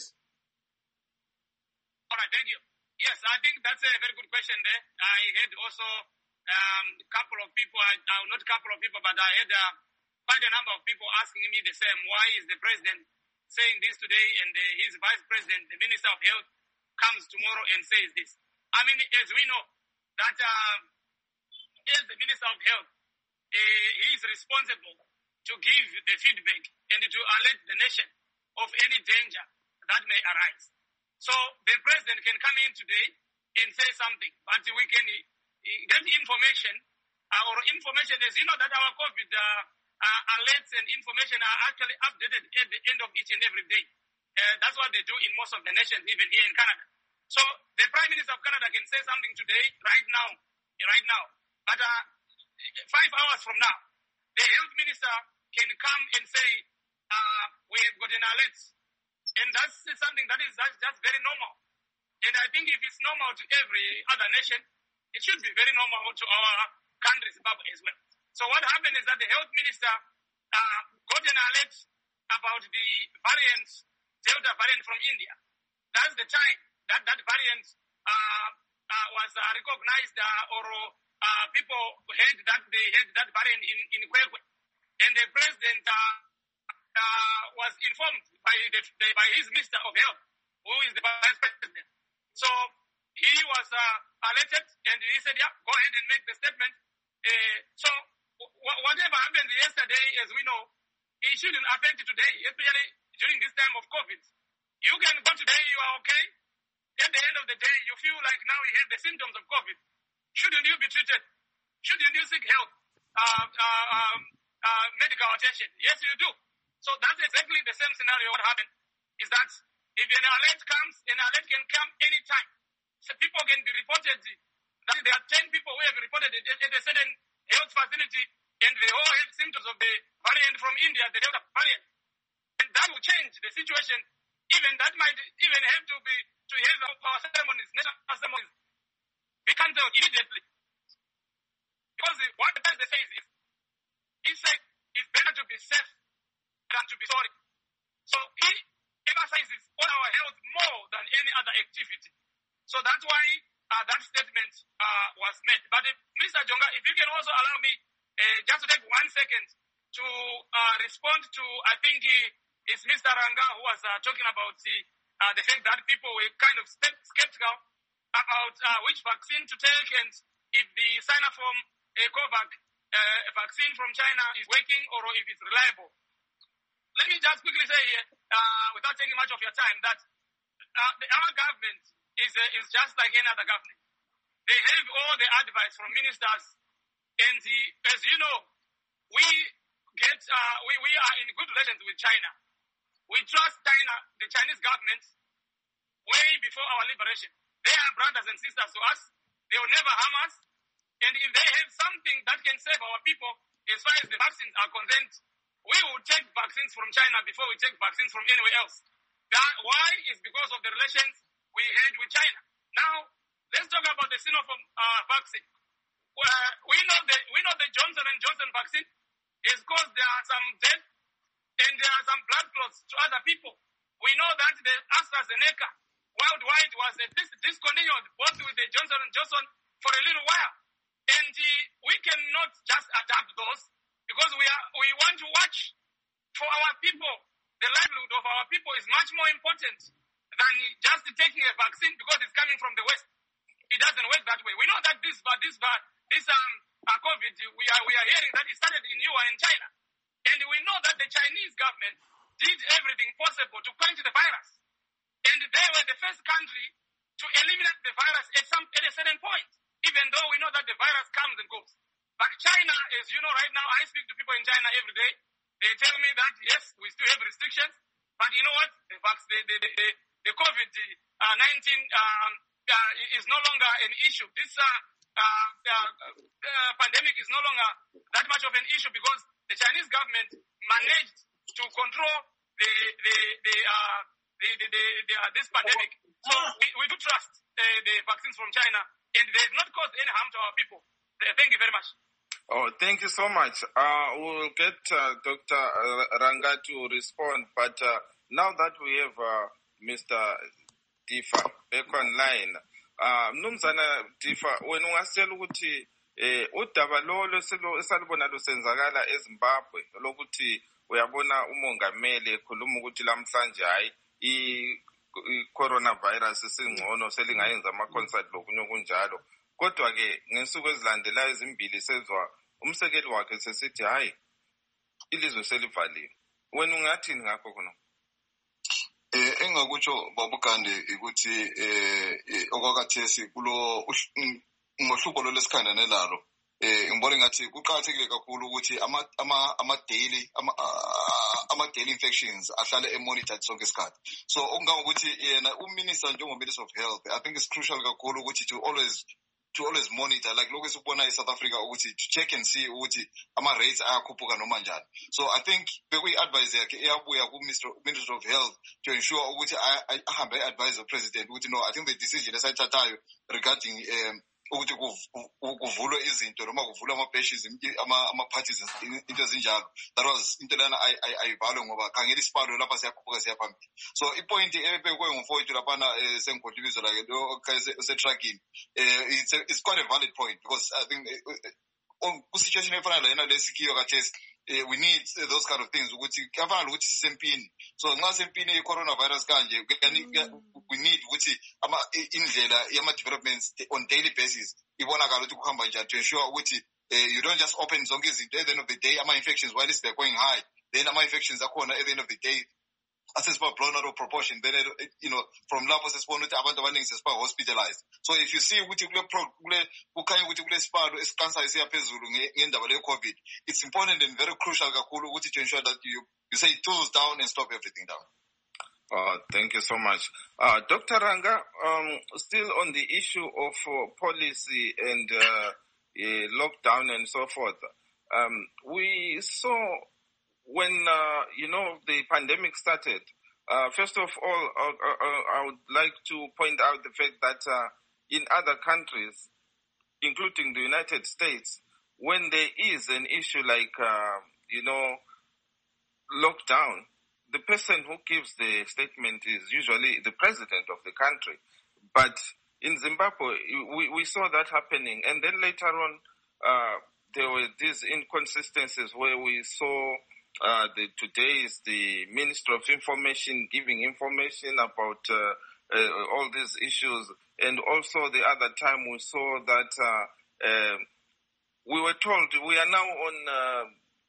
All right, thank you. Yes, I think that's a very good question there. I had also a um, couple of people, uh, not a couple of people, but I had uh, quite a number of people asking me the same. Why is the president saying this today and uh, his vice president, the Minister of Health, comes tomorrow and says this? I mean, as we know, that uh, as the Minister of Health, uh, he is responsible to give the feedback and to alert the nation of any danger that may arise. So the president can come in today and say something, but we can uh, get information, uh, or information, as you know, that our COVID uh, uh, alerts and information are actually updated at the end of each and every day. Uh, that's what they do in most of the nations, even here in Canada. So the Prime Minister of Canada can say something today, right now, right now. But uh, five hours from now, the health minister can come and say, uh, we have got an alert. And that's something that is that's, that's very normal. And I think if it's normal to every other nation, it should be very normal to our country, Zimbabwe, as well. So what happened is that the health minister uh, got an alert about the variant, Delta variant from India. That's the time that that variant uh, uh, was uh, recognized, uh, or uh, people heard that they had that variant in, in Kwekwe. And the president uh, uh, was informed by, the, the, by his Minister of Health, who is the vice president. So he was uh, alerted, and he said, yeah, go ahead and make the statement. Uh, so w- whatever happened yesterday, as we know, it shouldn't affect today, especially during this time of COVID. You can go today, you are okay. At the end of the day, you feel like now you have the symptoms of COVID. Shouldn't you be treated? Shouldn't you seek help, uh, uh, um, uh, medical attention? Yes, you do. So that's exactly the same scenario. What happened is that if an alert comes, an alert can come anytime. So people can be reported. That there are ten people who have reported it at a certain health facility, and they all have symptoms of the variant from India, the Delta variant. And that will change the situation. Even that might even have to be to have our ceremonies, national ceremonies, be cancelled immediately. Because what the president says is, he said it's better to be safe than to be sorry. So he emphasizes on our health more than any other activity. So that's why uh, that statement uh, was made. But uh, Mister Jonga, if you can also allow me uh, just to take one second to uh, respond to, I think uh, it's Mister Ranga who was uh, talking about the, uh, the fact that people were kind of skeptical about uh, which vaccine to take, and if the Sinopharm uh, COVAX uh, vaccine from China is working or if it's reliable. Let me just quickly say here, uh, without taking much of your time, that uh, the, our government is uh, is just like any other government. They have all the advice from ministers, and the, as you know, we get uh, we we are in good relations with China. We trust China, the Chinese government, way before our liberation. They are brothers and sisters to us. They will never harm us, and if they have something that can save our people, as far as the vaccines are concerned, we will take vaccines from China before we take vaccines from anywhere else. That, why? Is because of the relations we had with China. Now, let's talk about the Sinopharm uh, vaccine. Uh, we know the we know the Johnson and Johnson vaccine is caused there are some death and there are some blood clots to other people. We know that the AstraZeneca worldwide was uh, dis- discontinued both with the Johnson and Johnson for a little while, and uh, we cannot just adapt those because we are we want to watch for our people the livelihood of our people is much more important than just taking a vaccine because it's coming from the West. It doesn't work that way. We know that this, but this, but this um, uh, COVID, we are we are hearing that it started in Wuhan in China, and we know that the Chinese government did everything possible to quench the virus, and they were the first country to eliminate the virus at some at a certain point. Even though we know that the virus comes and goes, but China, as you know, right now I speak to people in China every day. They tell me that yes, we still have restrictions, but you know what? The the the the, the COVID nineteen um, uh, is no longer an issue. This uh, uh, uh, uh, pandemic is no longer that much of an issue because the Chinese government managed to control the the the uh, the, the, the, the uh, this pandemic. So we, we do trust uh, the vaccines from China, and they have not caused any harm to our people. Uh, thank you very much. Oh, thank you so much. Uh, we'll get uh, Doctor Ranga to respond, but uh, now that we have uh, Mister Difa back online, uh, Mnumzana Difa, when ungasitshela ukuthi eh udaba lo esalibona lusenzakala eZimbabwe lokuthi uyabona umongameli ekhuluma ukuthi lamhlanje hayi i-coronavirus isingcono selingayenza ama-concert lokunye kunjalo. Kodwa ke ngensuku ezilandelayo ezimbili sezwa umsekeli wakhe sesithi hayi ilizwe selivaliwe. Wena ungathini ngakho khona? Eh engakutsho babugande ukuthi eh okwakathesi kulo ngohlubo lo lesikhanda nelalo eh ngibona ngathi kuqhakathekile kakhulu ukuthi ama ama ama daily ama ama daily infections ahlale emonitored sonke isikhathi. So okungaba ukuthi yena uminister njengo Minister of Health, I think it's crucial kakhulu ukuthi to always to always monitor, like lokho esibona eSouth Africa ukuthi to check and see ukuthi ama rates ayakhuphuka noma njani. So I think bekuyi advice yakhe eyabuya ku Minister of Health to ensure ukuthi ahambe advise the president ukuthi no, I think the decision esayithathayo regarding um ukuthi kuvulwe izinto noma kuvulwe ama bashes ama ama parties into ezinjalo, that was into lana ayivalwe ngoba khangela isipalo lapha siyakhuphuka siyaphambili. So ipoint ebekwe ngumfowethu lapha sengikhulumisa la lo se tracking it's it's quite a valid point because I think on situation efana la yena lesikiyo kathesi we need those kind of things ukuthi kafana ukuthi sisempini. So nxa sempini i-coronavirus kanje we need ukuthi ama indlela yama developments on daily basis ibonakala ukuthi kuhamba njani to ensure ukuthi you don't just open zonke izinto at the end of the day ama infections while it's going high, then ama infections akhona at the end of the day asesiba blown out of proportion, then you know from lapho sesibona ukuthi abantu abaningi sesiba hospitalized. So if you see ukuthi kule kule kukhanya ukuthi kule sipalo esiqansayo siyaphezulu ngendaba le COVID, it's important and very crucial kakhulu ukuthi to ensure that you you say tools down and stop everything down. Uh, thank you so much. Uh, Doctor Ranga, um, still on the issue of uh, policy and uh, uh, lockdown and so forth, um, we saw when, uh, you know, the pandemic started, uh, first of all, uh, uh, I would like to point out the fact that uh, in other countries, including the United States, when there is an issue like, uh, you know, lockdown, the person who gives the statement is usually the president of the country. But in Zimbabwe, we, we saw that happening. And then later on, uh, there were these inconsistencies where we saw uh, the, today is the Minister of Information giving information about uh, uh, all these issues. And also the other time we saw that uh, uh, we were told we are now on uh,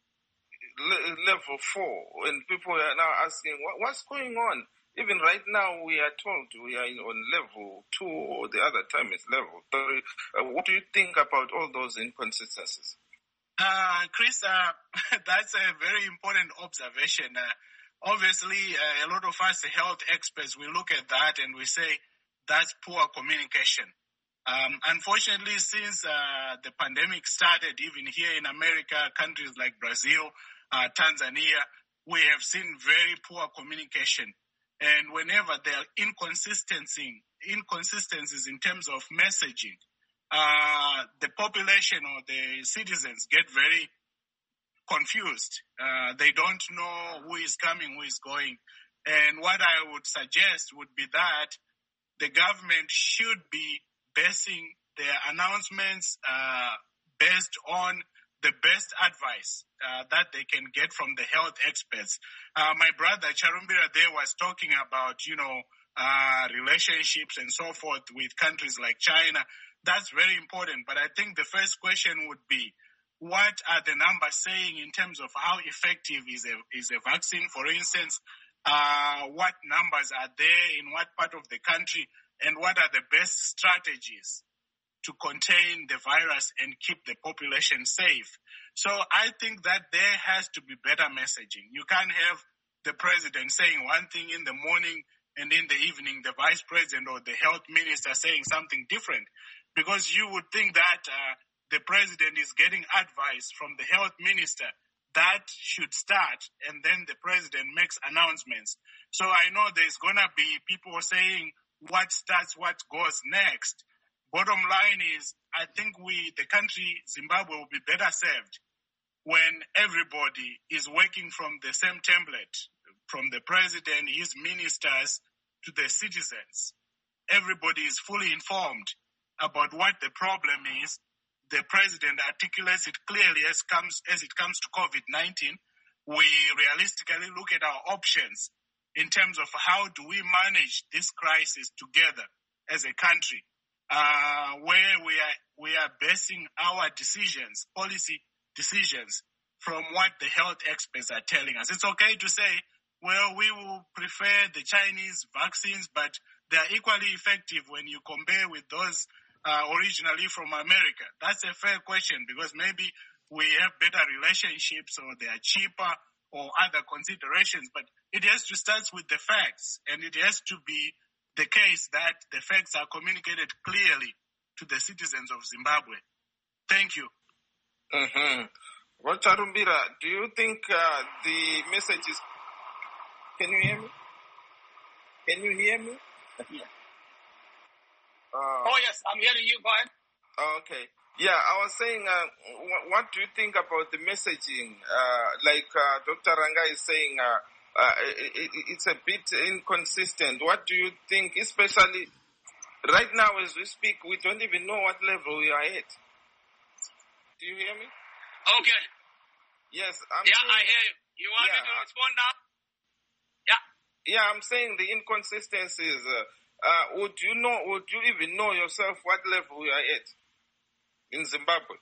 level four, and people are now asking, what, what's going on? Even right now, we are told we are on level two, or the other time is level three. Uh, what do you think about all those inconsistencies? Uh, Chris, uh, that's a very important observation. Uh, obviously, uh, a lot of us health experts, we look at that and we say that's poor communication. Um, unfortunately, since uh, the pandemic started, even here in America, countries like Brazil, Uh, Tanzania, we have seen very poor communication. And whenever there are inconsistency, inconsistencies in terms of messaging, uh, the population or the citizens get very confused. Uh, they don't know who is coming, who is going. And what I would suggest would be that the government should be basing their announcements uh, based on the best advice uh, that they can get from the health experts. Uh, my brother Charumbira there was talking about, you know, uh, relationships and so forth with countries like China. That's very important. But I think the first question would be, what are the numbers saying in terms of how effective is a, is a vaccine? For instance, uh, what numbers are there in what part of the country, and what are the best strategies to contain the virus and keep the population safe? So I think that there has to be better messaging. You can't have the president saying one thing in the morning and in the evening the vice president or the health minister saying something different, because you would think that uh, the president is getting advice from the health minister. That should start, and then the president makes announcements. So I know there's going to be people saying what starts, what goes next. Bottom line is, I think we, the country, Zimbabwe, will be better served when everybody is working from the same template, from the president, his ministers, to the citizens. Everybody is fully informed about what the problem is. The president articulates it clearly as comes as it comes to COVID nineteen. We realistically look at our options in terms of how do we manage this crisis together as a country, uh, where we are we are basing our decisions, policy decisions, from what the health experts are telling us. It's okay to say, well, we will prefer the Chinese vaccines, but they are equally effective when you compare with those Uh, originally from America. That's a fair question, because maybe we have better relationships or they are cheaper or other considerations, but it has to start with the facts, and it has to be the case that the facts are communicated clearly to the citizens of Zimbabwe. Thank you. Mm-hmm. Well, Charumbira, do you think uh, the message is... Can you hear me? Can you hear me? Yeah. Uh, oh, yes, I'm hearing you. Go ahead. Okay. Yeah, I was saying, uh, what, what do you think about the messaging? Uh, like uh, Doctor Ranga is saying, uh, uh, it, it's a bit inconsistent. What do you think, especially right now as we speak, we don't even know what level we are at. Do you hear me? Okay. Yes. I'm yeah, saying, I hear you. You want yeah, me to respond now? Yeah. Yeah, I'm saying the inconsistencies. Uh, Uh, would you know, would you even know yourself what level you are at in Zimbabwe?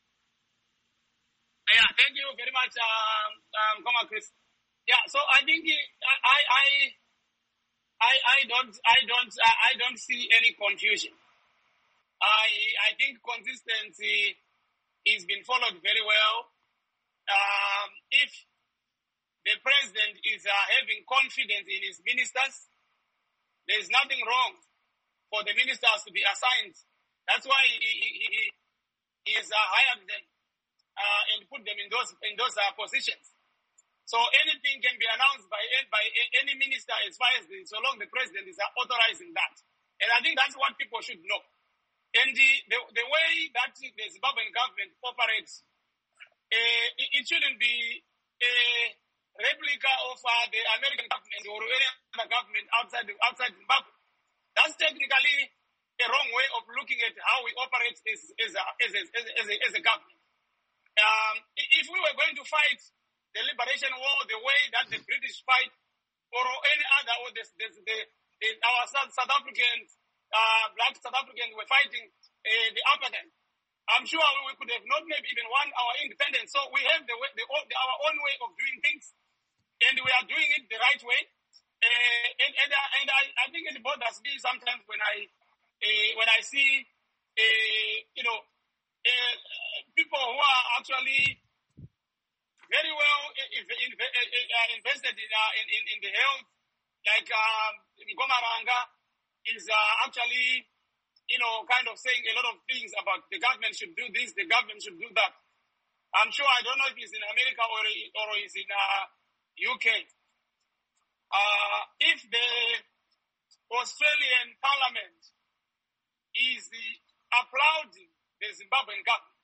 Yeah, thank you very much, um, um, Koma Chris. Yeah, so I think I, I, I, I don't, I don't, I don't see any confusion. I, I think consistency is being followed very well. Um, if the president is uh, having confidence in his ministers, there is nothing wrong for the ministers to be assigned. That's why he, he, he, he has uh, hired them uh, and put them in those in those uh, positions. So anything can be announced by by any minister as far as the, so long the president is uh, authorizing that. And I think that's what people should know. And the the, the way that the Zimbabwean government operates, uh, it, it shouldn't be a replica of uh, the American government or any other government outside the, outside Zimbabwe. That's technically a wrong way of looking at how we operate as, as, a, as, a, as, a, as, a, as a government. Um, if we were going to fight the liberation war the way that the British fight, or any other, or the, the, the, the, our South, South Africans, uh, black South Africans were fighting uh, the apartheid, I'm sure we could have not maybe even won our independence. So we have the, way, the, the our own way of doing things. And we are doing it the right way, uh, and and, uh, and I, I think it bothers me sometimes when I uh, when I see uh, you know uh, people who are actually very well invested in, uh, in, in in the health, like um, Ngomaranga is uh, actually you know kind of saying a lot of things about the government should do this, the government should do that. I'm sure, I don't know if he's in America or or he's in. Uh, U K. Uh, if the Australian Parliament is applauding the Zimbabwean government,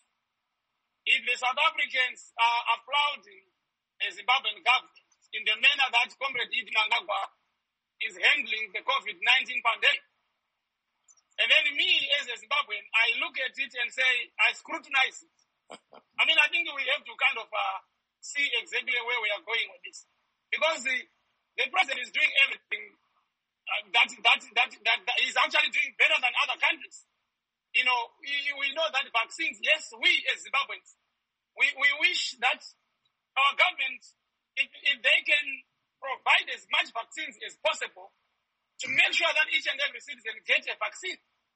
if the South Africans are applauding the Zimbabwean government in the manner that Comrade Idi Nangagwa is handling the COVID nineteen pandemic, and then me as a Zimbabwean, I look at it and say, I scrutinize it I mean, I think we have to kind of uh, see exactly where we are going with this. Because the, the president is doing everything uh, that, that, that, that, that is actually doing better than other countries. You know, we, we know that vaccines, yes, we as Zimbabweans, we, we wish that our government, if, if they can provide as much vaccines as possible to make sure that each and every citizen gets a vaccine.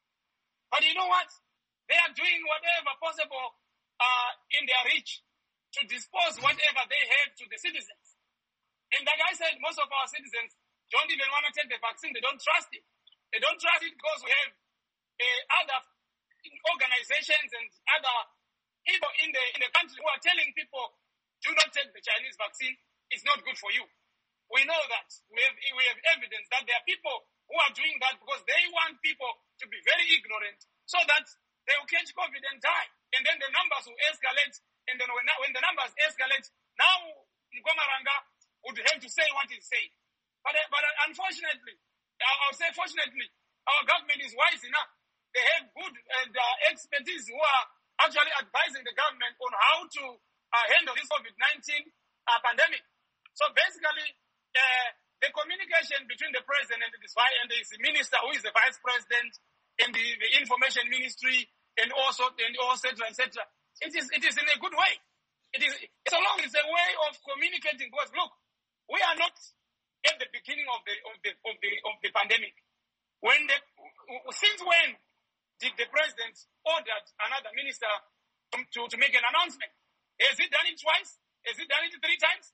But you know what? They are doing whatever possible uh, in their reach to dispose whatever they have to the citizens. And like I said, most of our citizens don't even want to take the vaccine. They don't trust it. They don't trust it because we have uh, other organizations and other people in the in the country who are telling people, do not take the Chinese vaccine. It's not good for you. We know that. We have, we have evidence that there are people who are doing that because they want people to be very ignorant so that they will catch COVID and die. And then the numbers will escalate. And then when, when the numbers escalate, now Mkomaranga would have to say what he's saying. But, but unfortunately, I'll say fortunately, our government is wise enough. They have good and uh, expertise who are actually advising the government on how to uh, handle this COVID nineteen uh, pandemic. So basically, uh, the communication between the president and the, and the minister, who is the vice president, and the, the information ministry, and also and also et cetera, et cetera. It is it is in a good way. It is so long it's a way of communicating. Because look, we are not at the beginning of the of the of the of the pandemic. When the since when did the president ordered another minister to, to, to make an announcement? Has he done it twice? Has he done it three times?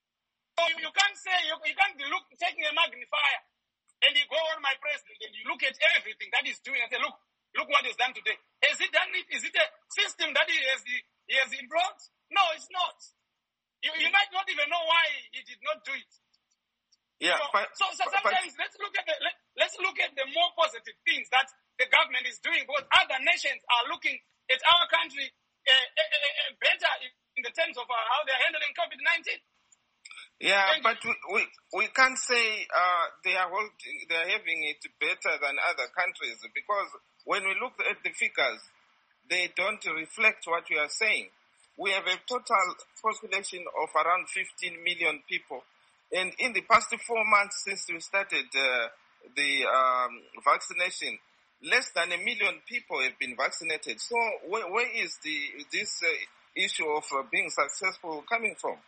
So you, you can't say, you, you can't be look, taking a magnifier and you go on my president and you look at everything that he's doing and say, look, look what he's done today. Has he done it? Is it a system that he has, he has brought? No, it's not. You, you might not even know why he did not do it. Yeah, so, but, so, so sometimes but, let's look at the let, let's look at the more positive things that the government is doing, because other nations are looking at our country uh, uh, uh, better in the terms of uh, how they're handling COVID nineteen. Yeah, Thank but we, we we can't say uh, they are holding, they are having it better than other countries, because when we look at the figures, they don't reflect what we are saying. We have a total population of around fifteen million people. And in the past four months since we started uh, the um, vaccination, less than a million people have been vaccinated. So where, where is the this uh, issue of uh, being successful coming from?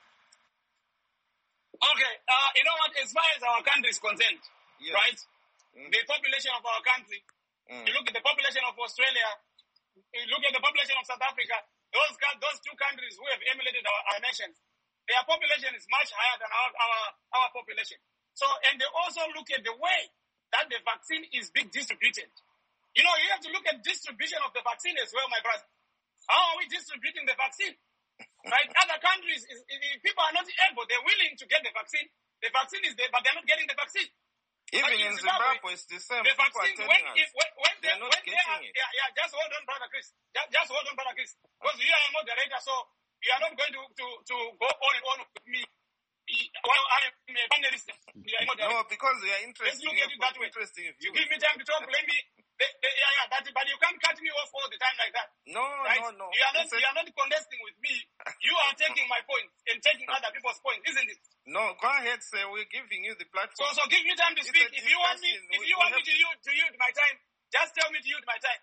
Okay, uh, you know what? As far as our country is concerned, yes. right? Mm. The population of our country, mm. you look at the population of Australia, you look at the population of South Africa, those those two countries who have emulated our, our nations, their population is much higher than our, our, our population. So, and they also look at the way that the vaccine is being distributed. You know, you have to look at distribution of the vaccine as well, my brother. How are we distributing the vaccine? Right? Other countries, is, is, people are not able, they're willing to get the vaccine. The vaccine is there, but they're not getting the vaccine. Even in Zimbabwe, Zimbabwe, it's the same. The vaccine, when, if, when, when they're they, not when getting they are, it. Yeah, yeah, just hold on, brother Chris. Just, just hold on, brother Chris. Because you are a moderator, so you are not going to, to, to go on and on with me. Well, I am a panelist. No, because we are interested. Let's look at it that way. You give me time to talk, let me. They, they, yeah, yeah, but, but you can't cut me off all the time like that. No, right? no, no. You are not, you are not contesting with me. You are taking my point and taking other people's point, isn't it? No, go ahead, sir. We're giving you the platform. So, so give me time to It's speak. If you want me, if you want me to use, to use my time, just tell me to use my time.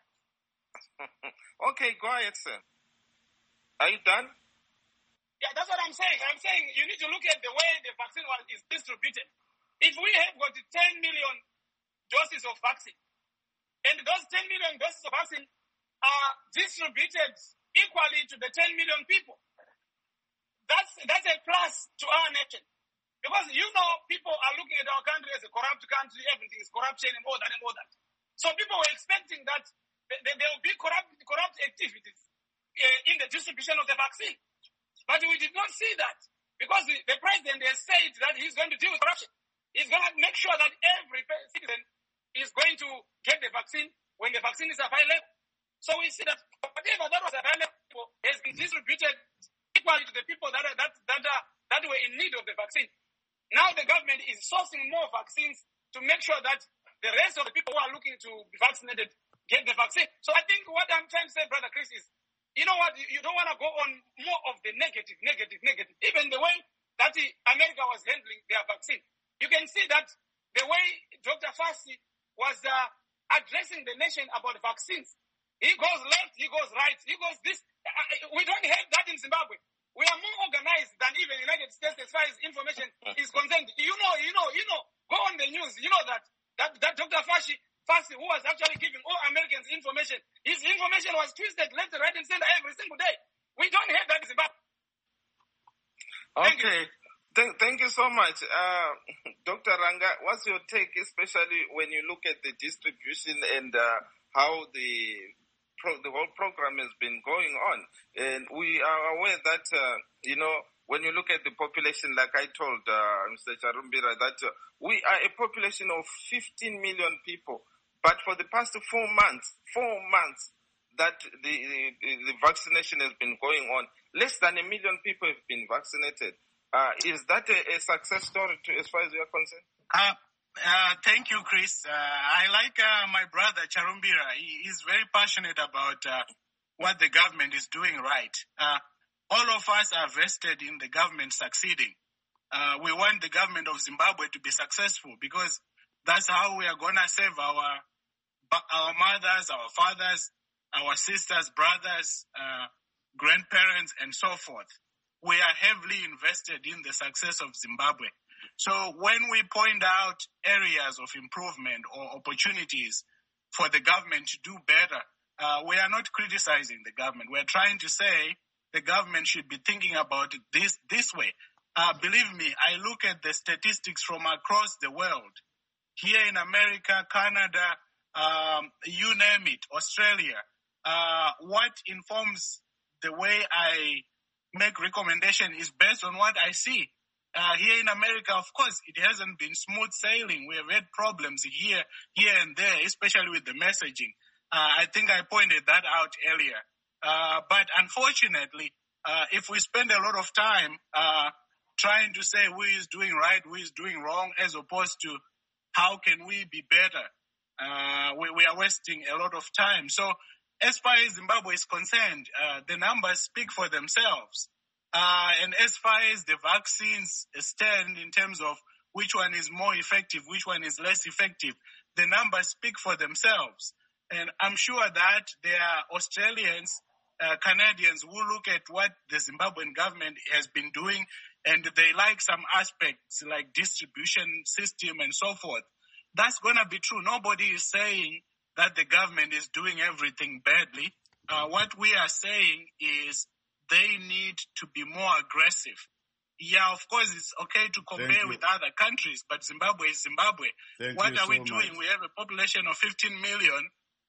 Okay, go ahead, sir. Are you done? Yeah, that's what I'm saying. I'm saying you need to look at the way the vaccine was, is distributed. If we have got ten million doses of vaccine, and those ten million doses of vaccine are distributed equally to the ten million people, that's that's a plus to our nation. Because, you know, people are looking at our country as a corrupt country, everything is corruption and all that and all that. So people were expecting that there will be corrupt, corrupt activities uh, in the distribution of the vaccine. But we did not see that, because the, the president has said that he's going to deal with corruption. He's going to make sure that every citizen is going to get the vaccine when the vaccine is available. So we see that whatever that was available has been distributed equally to the people that are, that, that, are, that were in need of the vaccine. Now the government is sourcing more vaccines to make sure that the rest of the people who are looking to be vaccinated get the vaccine. So I think what I'm trying to say, Brother Chris, is you know what, you don't want to go on more of the negative, negative, negative. Even the way that the America was handling their vaccine. You can see that the way Doctor Fauci was uh, addressing the nation about vaccines. He goes left, he goes right, he goes this. Uh, we don't have that in Zimbabwe. We are more organized than even the United States as far as information is concerned. You know, you know, you know, go on the news, you know that, that, that Doctor Fauci, Fauci, who was actually giving all Americans information, his information was twisted left, right, and center every single day. We don't have that in Zimbabwe. Thank okay. You. Thank, thank you so much. Uh, Doctor Ranga, what's your take, especially when you look at the distribution and uh, how the pro, the whole program has been going on? And we are aware that, uh, you know, when you look at the population, like I told uh, Mister Charumbira, that uh, we are a population of fifteen million people. But for the past four months, four months that the, the, the vaccination has been going on, less than a million people have been vaccinated. Uh, is that a, a success story to, as far as you are concerned? Uh, uh, thank you, Chris. Uh, I like uh, my brother Charumbira. He is very passionate about uh, what the government is doing right. Uh, all of us are vested in the government succeeding. Uh, we want the government of Zimbabwe to be successful because that's how we are going to save our our mothers, our fathers, our sisters, brothers, uh, grandparents, and so forth. We are heavily invested in the success of Zimbabwe. So when we point out areas of improvement or opportunities for the government to do better, uh, we are not criticizing the government. We're trying to say the government should be thinking about it this, this way. Uh, believe me, I look at the statistics from across the world. Here in America, Canada, um, you name it, Australia. Uh, what informs the way I make recommendation is based on what I see. Uh, here in America, of course, it hasn't been smooth sailing. We have had problems here, here and there, especially with the messaging. Uh, I think I pointed that out earlier. Uh, but unfortunately, uh, if we spend a lot of time uh, trying to say who is doing right, who is doing wrong, as opposed to how can we be better, uh, we, we are wasting a lot of time. So as far as Zimbabwe is concerned, uh, the numbers speak for themselves. Uh, and as far as the vaccines stand in terms of which one is more effective, which one is less effective, the numbers speak for themselves. And I'm sure that there are Australians, uh, Canadians who look at what the Zimbabwean government has been doing and they like some aspects like distribution system and so forth. That's going to be true. Nobody is saying that the government is doing everything badly. Uh, what we are saying is they need to be more aggressive. Yeah, of course, it's okay to compare with other countries, but Zimbabwe is Zimbabwe. Thank what are so we doing? Much. We have a population of fifteen million,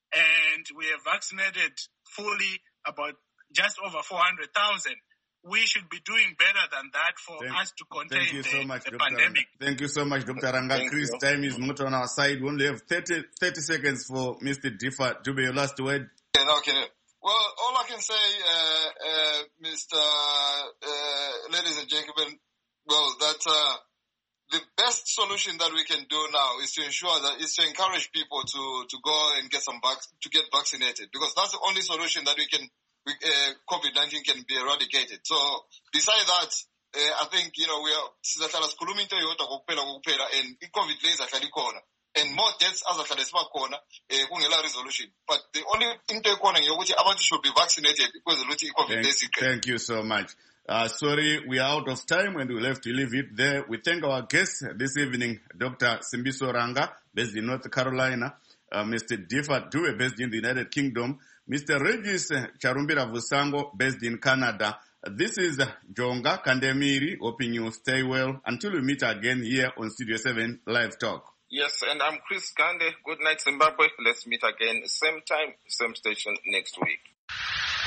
and we have vaccinated fully about just over four hundred thousand. We should be doing better than that for thank, us to contain thank you the, so much, the Doctor pandemic. Ranga. Thank you so much, Doctor Ranga. Thank Chris, you. time is not on our side. We only have thirty, thirty seconds for Mister Diffa. Dube, your last word. Okay, okay. Well, all I can say, uh, uh, Mister Uh, ladies and gentlemen, well, that uh, the best solution that we can do now is to ensure that is to encourage people to to go and get some vac- to get vaccinated, because that's the only solution that we can we, uh, COVID nineteen can be eradicated. So besides that, uh, I think you know we are sizahlala sikhuluma into eyodwa kokuphela kokuphela, and i-COVID le izahlala ikhona. And more deaths azahlala sibakhona eh kungela resolution, but the only into ekhona ngeyokuthi abantu should be vaccinated because ukuthi i-COVID le iqede. Thank you so much. Uh, sorry, we are out of time and we'll have to leave it there. We thank our guests this evening, Doctor Simbiso Ranga, based in North Carolina, uh, Mister Diffa Dube, based in the United Kingdom, Mister Regis Charumbira Vusango, based in Canada. This is Jonga Kandemiri, hoping you stay well until we meet again here on Studio seven Live Talk. Yes, and I'm Chris Gande. Good night, Zimbabwe. Let's meet again, same time, same station next week.